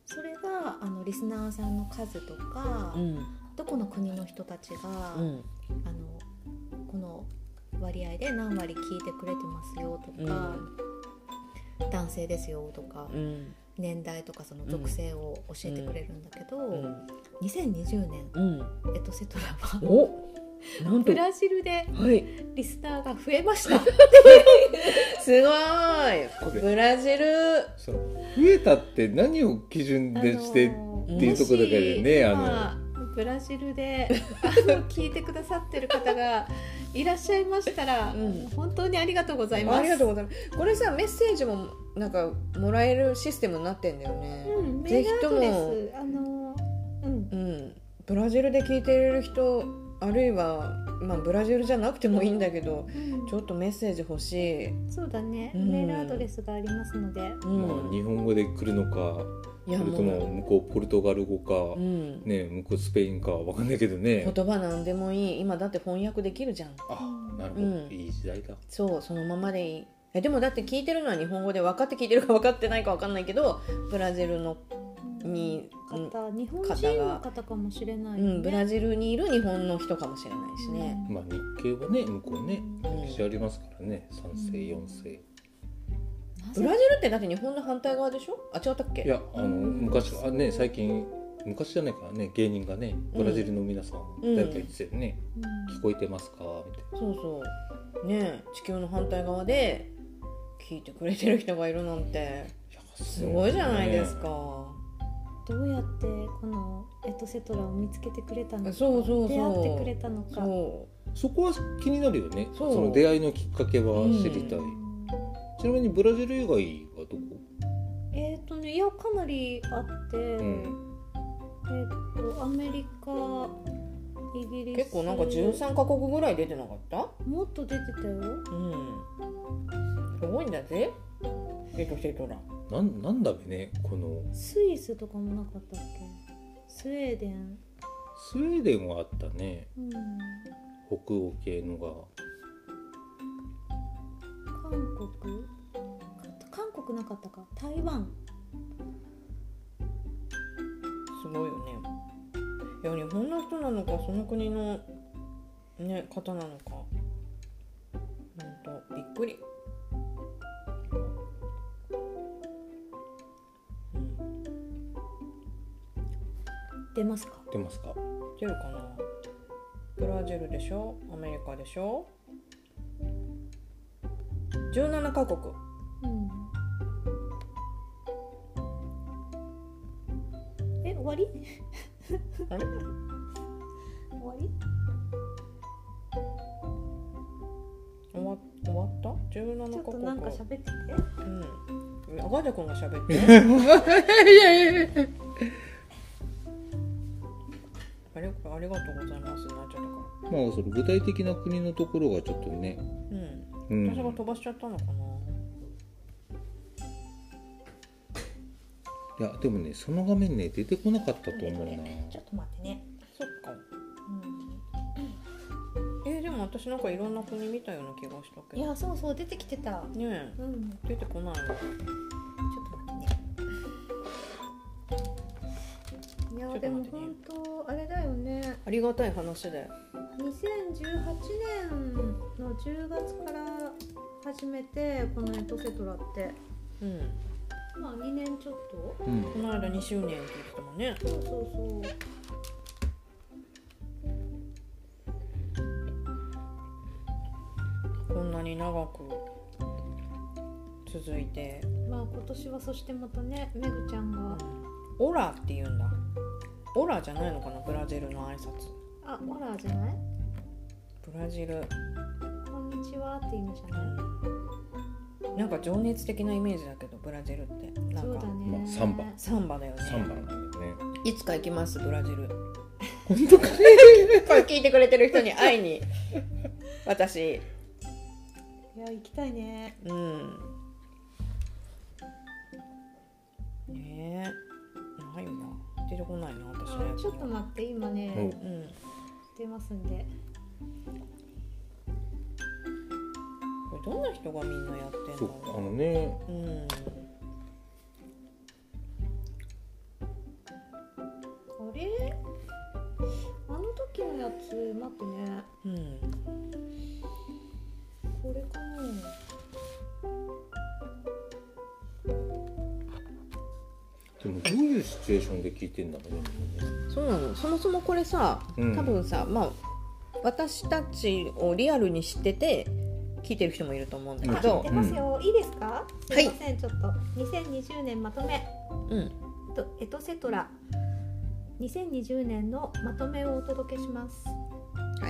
それがあのリスナーさんの数とか、 うんどこの国の人たちが、 うんあのこの割合で何割聞いてくれてますよとか、うん、男性ですよとか、うん、年代とかその属性を教えてくれるんだけど、うん、にせんにじゅうねん、うん、エトセトラはおなんとブラジルでリスナーが増えました、はい、 すごい。ブラジルそう増えたって何を基準でしてっていうところだけでね、あのブラジルであの聞いてくださってる方がいらっしゃいましたら、うん、本当にありがとうございます。 ありがとうございます。これさメッセージもなんかもらえるシステムになってんだよね、 うん、ぜひともあの、 うんうん、ブラジルで聞いてる人あるいは、まあ、ブラジルじゃなくてもいいんだけど、うん、ちょっとメッセージ欲しい。 そうだね、うん、メールアドレスがありますので、 うん、まあ、日本語で来るのかそれとも向こうポルトガル語か、うんね、向こうスペインかわかんないけどね、 言葉なんでもいい。今だって翻訳できるじゃん。 あ、なるほど、うん、いい時代だ。 そう、そのままでいい。えでもだって聞いてるのは日本語で分かって聞いてるか分かってないか分かんないけど、ブラジルのに方、日本人の方かもしれない、ね、 うん、ブラジルにいる日本の人かもしれないしね、 うん、まあ日系はね向こうね歴史ありますからね、さん世よん世。 ブラジルってだって日本の反対側でしょ。あ、違ったっけ。 いや、あの昔はね、最近昔じゃないからね、芸人がねブラジルの皆さん、うん、誰か言ってたよね、うん、聞こえてますかみたいな。 そうそうね、地球の反対側で聞いてくれてる人がいるなんてすごいじゃないですか。 どうやってこのエトセトラを見つけてくれたのか、 そうそうそう、 出会ってくれたのか、 そうそこは気になるよね。 そ, その出会いのきっかけは知りたい、うん、ちなみにブラジル以外はどこ？ えっ、ー、とね、いやかなりあって、うん、えっ、ー、とアメリカ、イギリス、 結構なんかじゅうさんカ国ぐらい出てなかった？ もっと出てたよ。うん、 すごいんだぜエトセトラ。 な ん, なんだべね、このスイスとかもなかったっけ？スウェーデンスウェーデンはあったね、うん、北欧系のが。 韓国韓国なかったか。台湾すごいよね。いや日本の人なのかその国の、ね、方なのかほんとびっくり。 出ますか？ 出ますか？ 出るかな。ブラジルでしょ、アメリカでしょ、じゅうななカ国、うん、 え、終わり？ あれ終わり？ 終わ、終わった？じゅうななカ国。 ちょっとなんか喋ってて。 うん。赤田くんが喋って。いやいやいや。あり, ありがとうございますなっちゃったから。 まあその具体的な国のところがちょっとね、 うん、私が飛ばしちゃったのかな。 いやでもね、その画面ね出てこなかったと思うな。 ちょっと待ってね。 そっか、うん、えー、でも私なんかいろんな国見たような気がしたけど。 いやそうそう、出てきてたねえ、うん、出てこないの。ちょっと待ってね。 いやでも本当あれだよね、 ありがたい話でにせんじゅうはちねんのじゅうがつから始めてこのエトセトラって、うん、まあにねんちょっと、 うん、この間にしゅうねんって言ってたもんね。 そうそうそう。 こんなに長く続いて、 まあ今年はそしてまたね、めぐちゃんが、うん、 オラって言うんだ。オラじゃないのかな、ブラジルの挨拶。 あ、オラじゃない？ ブラジルこんにちはって意味じゃない？ なんか情熱的なイメージだけどブラジルってなんか、 そうだね、 まあ、サンバサンバだよね。 サンバなんだよね。 いつか行きますブラジル。 本当かね。 これ聞いてくれてる人に会いに私、いや行きたいね。 うんねえ、ないな、出てこないな私のやつ。 ちょっと待って、今ね、うん、出ますんで。 これどんな人がみんなやってんの？ そう、あのね、うん、 でもどういうシチュエーションで聞いてんだろうね。 そうなの。そもそもこれさ、 うん、 多分さ、まあ私たちをリアルに知ってて聞いてる人もいると思うんだけど、 出ますよ、うん、いいですか？すいません、はい、ちょっとにせんにじゅうねんまとめ、うん、エトセトラにせんにじゅうねんのまとめをお届けします。 はい。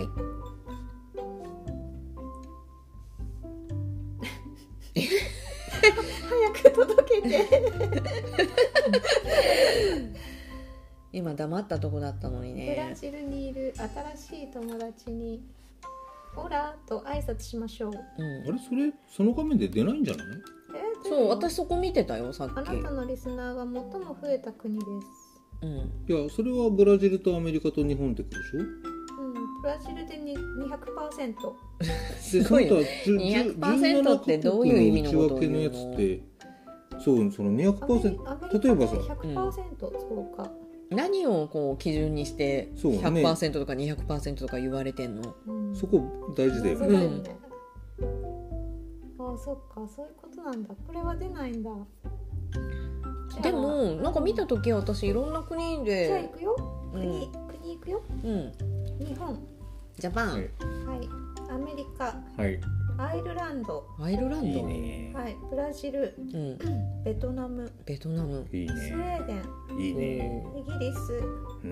早く届けて今黙ったとこだったのにね。 ブラジルにいる新しい友達にオラと挨拶しましょう、 うん、あれそれその画面で出ないんじゃない？ えー、そう、私そこ見てたよさっき。 あなたのリスナーが最も増えた国です、 うん、いやそれはブラジルとアメリカと日本ってことでしょ。 うん、ブラジルで にひゃくパーセントすごい にひゃくパーセント ってどういう意味のことを言うの？ 内訳のやつってそうその にひゃくパーセント 例えばさひゃくパーセント、うん、そうか。 何をこう基準にしてひゃくパーセントとか にひゃくパーセント とか言われてんの？ うん、 そこ大事だよね。 うん、ああそっかそういうことなんだ。これは出ないんだ。 でもなんか見た時は私いろんな国で。 じゃあ行くよ。国、うん、国行くよ。 うん。 日本、 ジャパン、はい、 アメリカ、 はい、 アイルランド、 アイルランド、 いいね、 はい、ブラジル、うん、ベトナム、 ベトナム、 いいね、 スウェーデン、 いいね、 イギリス、 うん、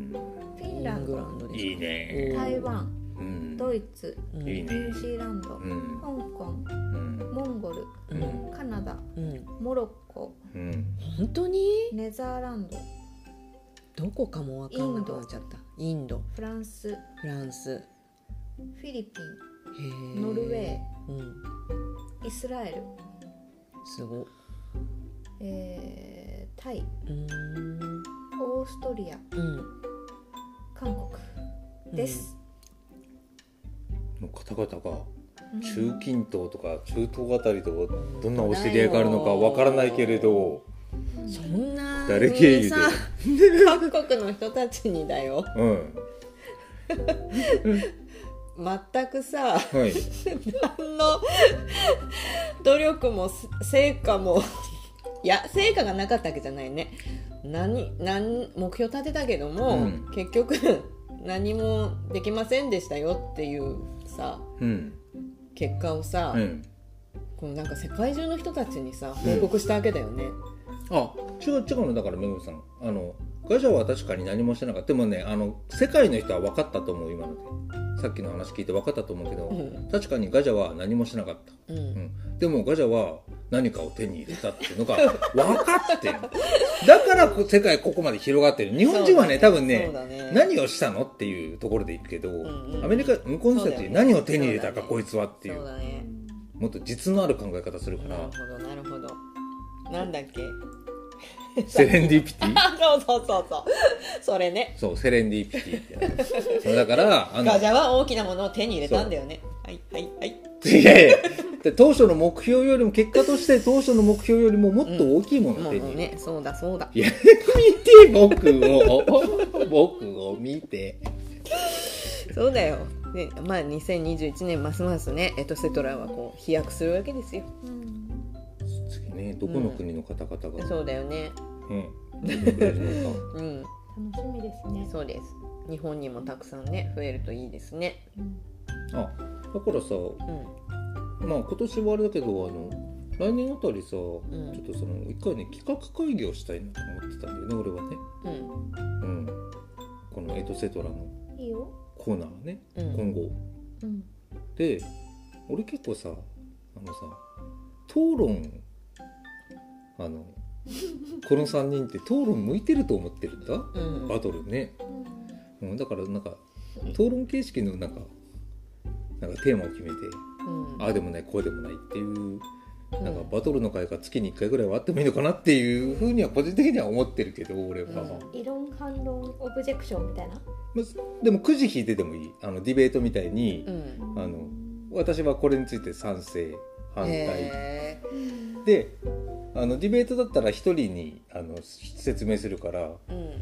フィンランド、 いいね、 台湾、 うん、 ドイツ、 うん、ニュージーランド、うん、香港、うん、モンゴル、うん、カナダ、うん、モロッコ、 うん、本当にネザーランド、 どこかも分かんなくなっちゃった。インド、 フランス、 フランス、 フィリピン、ノルウェー、うん、イスラエル、 すご、 えー、タイ、 うーん、 オーストリア、うん、韓国です、 うん、の方々が中近東とか中東あたりとかどんなお知り合いがあるのかわからないけれど、 そんな誰経由で各国の人たちにだよ、 うん、 全くさ、 はい、 何の努力も成果もいや成果がなかったわけじゃないね。何何目標立てたけども、うん、結局何もできませんでしたよっていうさ、うん、結果をさ、うん、このなんか世界中の人たちにさ報告したわけだよね、 うん、あ違う違うのだからめぐみさん、あのガジャは確かに何もしてなかった。でもね、あの世界の人は分かったと思う。今のでさっきの話聞いて分かったと思うけど、うん、確かにガジャは何もしなかった、うんうん、でもガジャは何かを手に入れたっていうのが分かってるだから世界ここまで広がってる。日本人はね多分 ね, ね何をしたのっていうところでいくけど、うんうん、アメリカ向こうの人たち何を手に入れたか、ね、こいつはっていう、ね、もっと実のある考え方するから。 なるほどなるほど。なんだっけセレンディピティそうそうそうそうそれね。 そうセレンディピティってだからあのガジャは大きなものを手に入れたんだよね。はいはいはい。 いやいや当初の目標よりも結果として当初の目標よりももっと大きいものを手に入れる、うん、もうねそうだそうだ。 いや見て僕を僕を見てそうだよ。でまあにせんにじゅういちねんますますねエトセトラはこう飛躍するわけですよ。うん次ね、どこの国の方々が、 うん、そうだよね、 ねうん、楽しみですね。 そうです。日本にもたくさんね増えるといいですね、うん、 あだからさ、うん、まあ今年はあれだけどあの来年あたりさ、うん、ちょっとその一回ね企画会議をしたいなと思ってたんだよね俺はね、うんうん、このエトセトラのコーナーね、いいよ今後、うん、で俺結構さあのさ討論あのこのさんにんって討論向いてると思ってるんだ、うん、バトルね、うん、だからなんか討論形式のなんかなんかテーマを決めて、うん、ああでもないこうでもないっていうなんかバトルの会が月にいっかいぐらいはあってもいいのかなっていうふうには個人的には思ってるけど俺は、 うん、異論反論オブジェクションみたいな、ま、 でもくじ引いてでもいい。あのディベートみたいに、うん、あの私はこれについて賛成反対であのディベートだったら一人にあの説明するから、うん、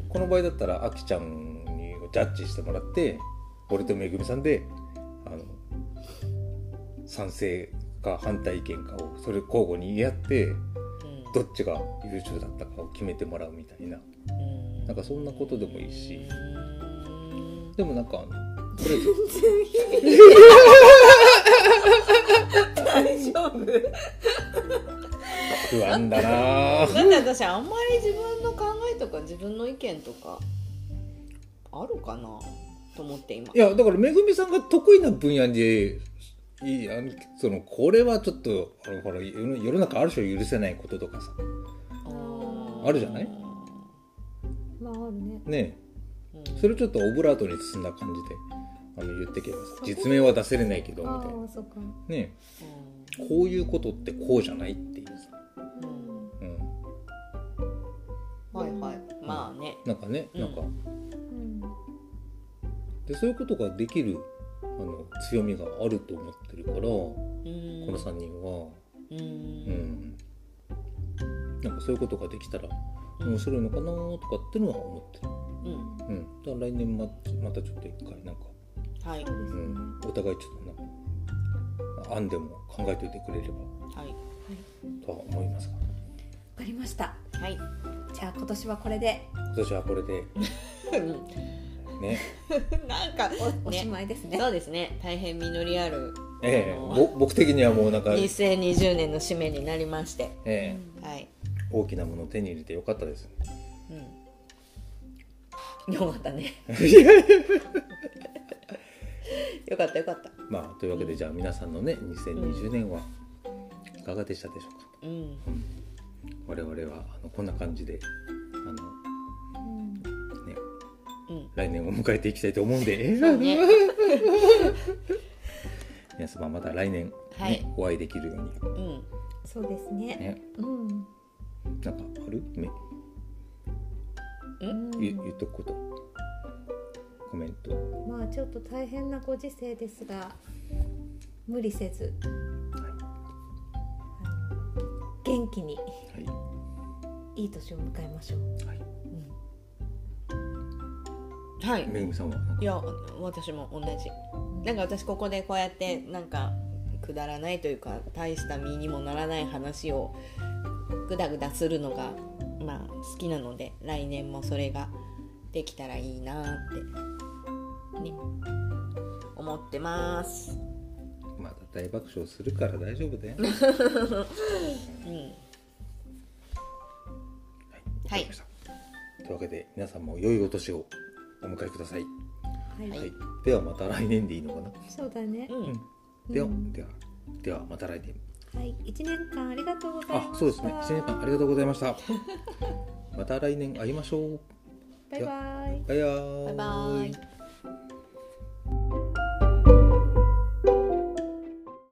この場合だったらあきちゃんにジャッジしてもらって俺とめぐみさんであの賛成か反対意見かをそれ交互に言い合って、うん、 どっちが優秀だったかを決めてもらうみたいな、なんかそんなことでもいいし、でもなんかとりあえず大丈夫不安だな。 だって私あんまり自分の考えとか自分の意見とかあるかなと思って今。 いやだからめぐみさんが得意な分野でいい、あのそのこれはちょっとあのほら世の中ある種許せないこととかさあるじゃない。 まああるね。 ねえ、それをちょっとオブラートに包んだ感じであの言ってけばさ、実名は出せれないけどみたいな。 ああそうか。 ねえ、こういうことってこうじゃないっていうさ、 うんうん、 はいはい、まあね、 なんかね、なんかうんでそういうことができるあの強みがあると思ってるから、 うんこのさんにんは、 うんうんなんかそういうことができたら面白いのかなとかっていうのは思ってる。 うんうん、だから来年 ま, またちょっと一回なんか、 はいそうですね。 うん、お互いちょっとなんか案でも考えておいてくれればはいとは思いますが、 わかりました。 はいじゃあ今年はこれで今年はこれでねなんかおしまいですね。 そうですね、大変実りある、 ええあのぼ僕的にはもうなんか、 にせんにじゅうねんの締めになりまして、 ええはい、 大きなものを手に入れてよかったです。 うん、よかったねよかったよかった。 まあというわけで、じゃあ皆さんのねにせんにじゅうねんはいかがでしたでしょうか。 うん我々はあのこんな感じであの、ねうん来年を迎えていきたいと思うんで、 そうね皆様また来年、ねはいお会いできるように、 うんそうですね。 ね、 うん。 なんかあるめうん言言っとくことコメント。 まあちょっと大変なご時世ですが無理せず、あの元気にはいいい年を迎えましょう。 はい。 はいめぐみさんはなんかいや私も同じ。なんか私ここでこうやってなんかくだらないというか大した身にもならない話をぐだぐだするのがまあ好きなので、来年もそれができたらいいなってね思ってます。 まだ大爆笑するから大丈夫だよ。 うんはい、わかりました。というわけで皆さんも良いお年をお迎えください。 はい。 はい、ではまた来年でいいのかな。 そうだね。 うんうん、では、ではではまた来年。 はい。一年間ありがとうございました。 あ、そうですね。一年間ありがとうございました。また来年会いましょう。 バイバイ。 バイバーイ。 バイバイ。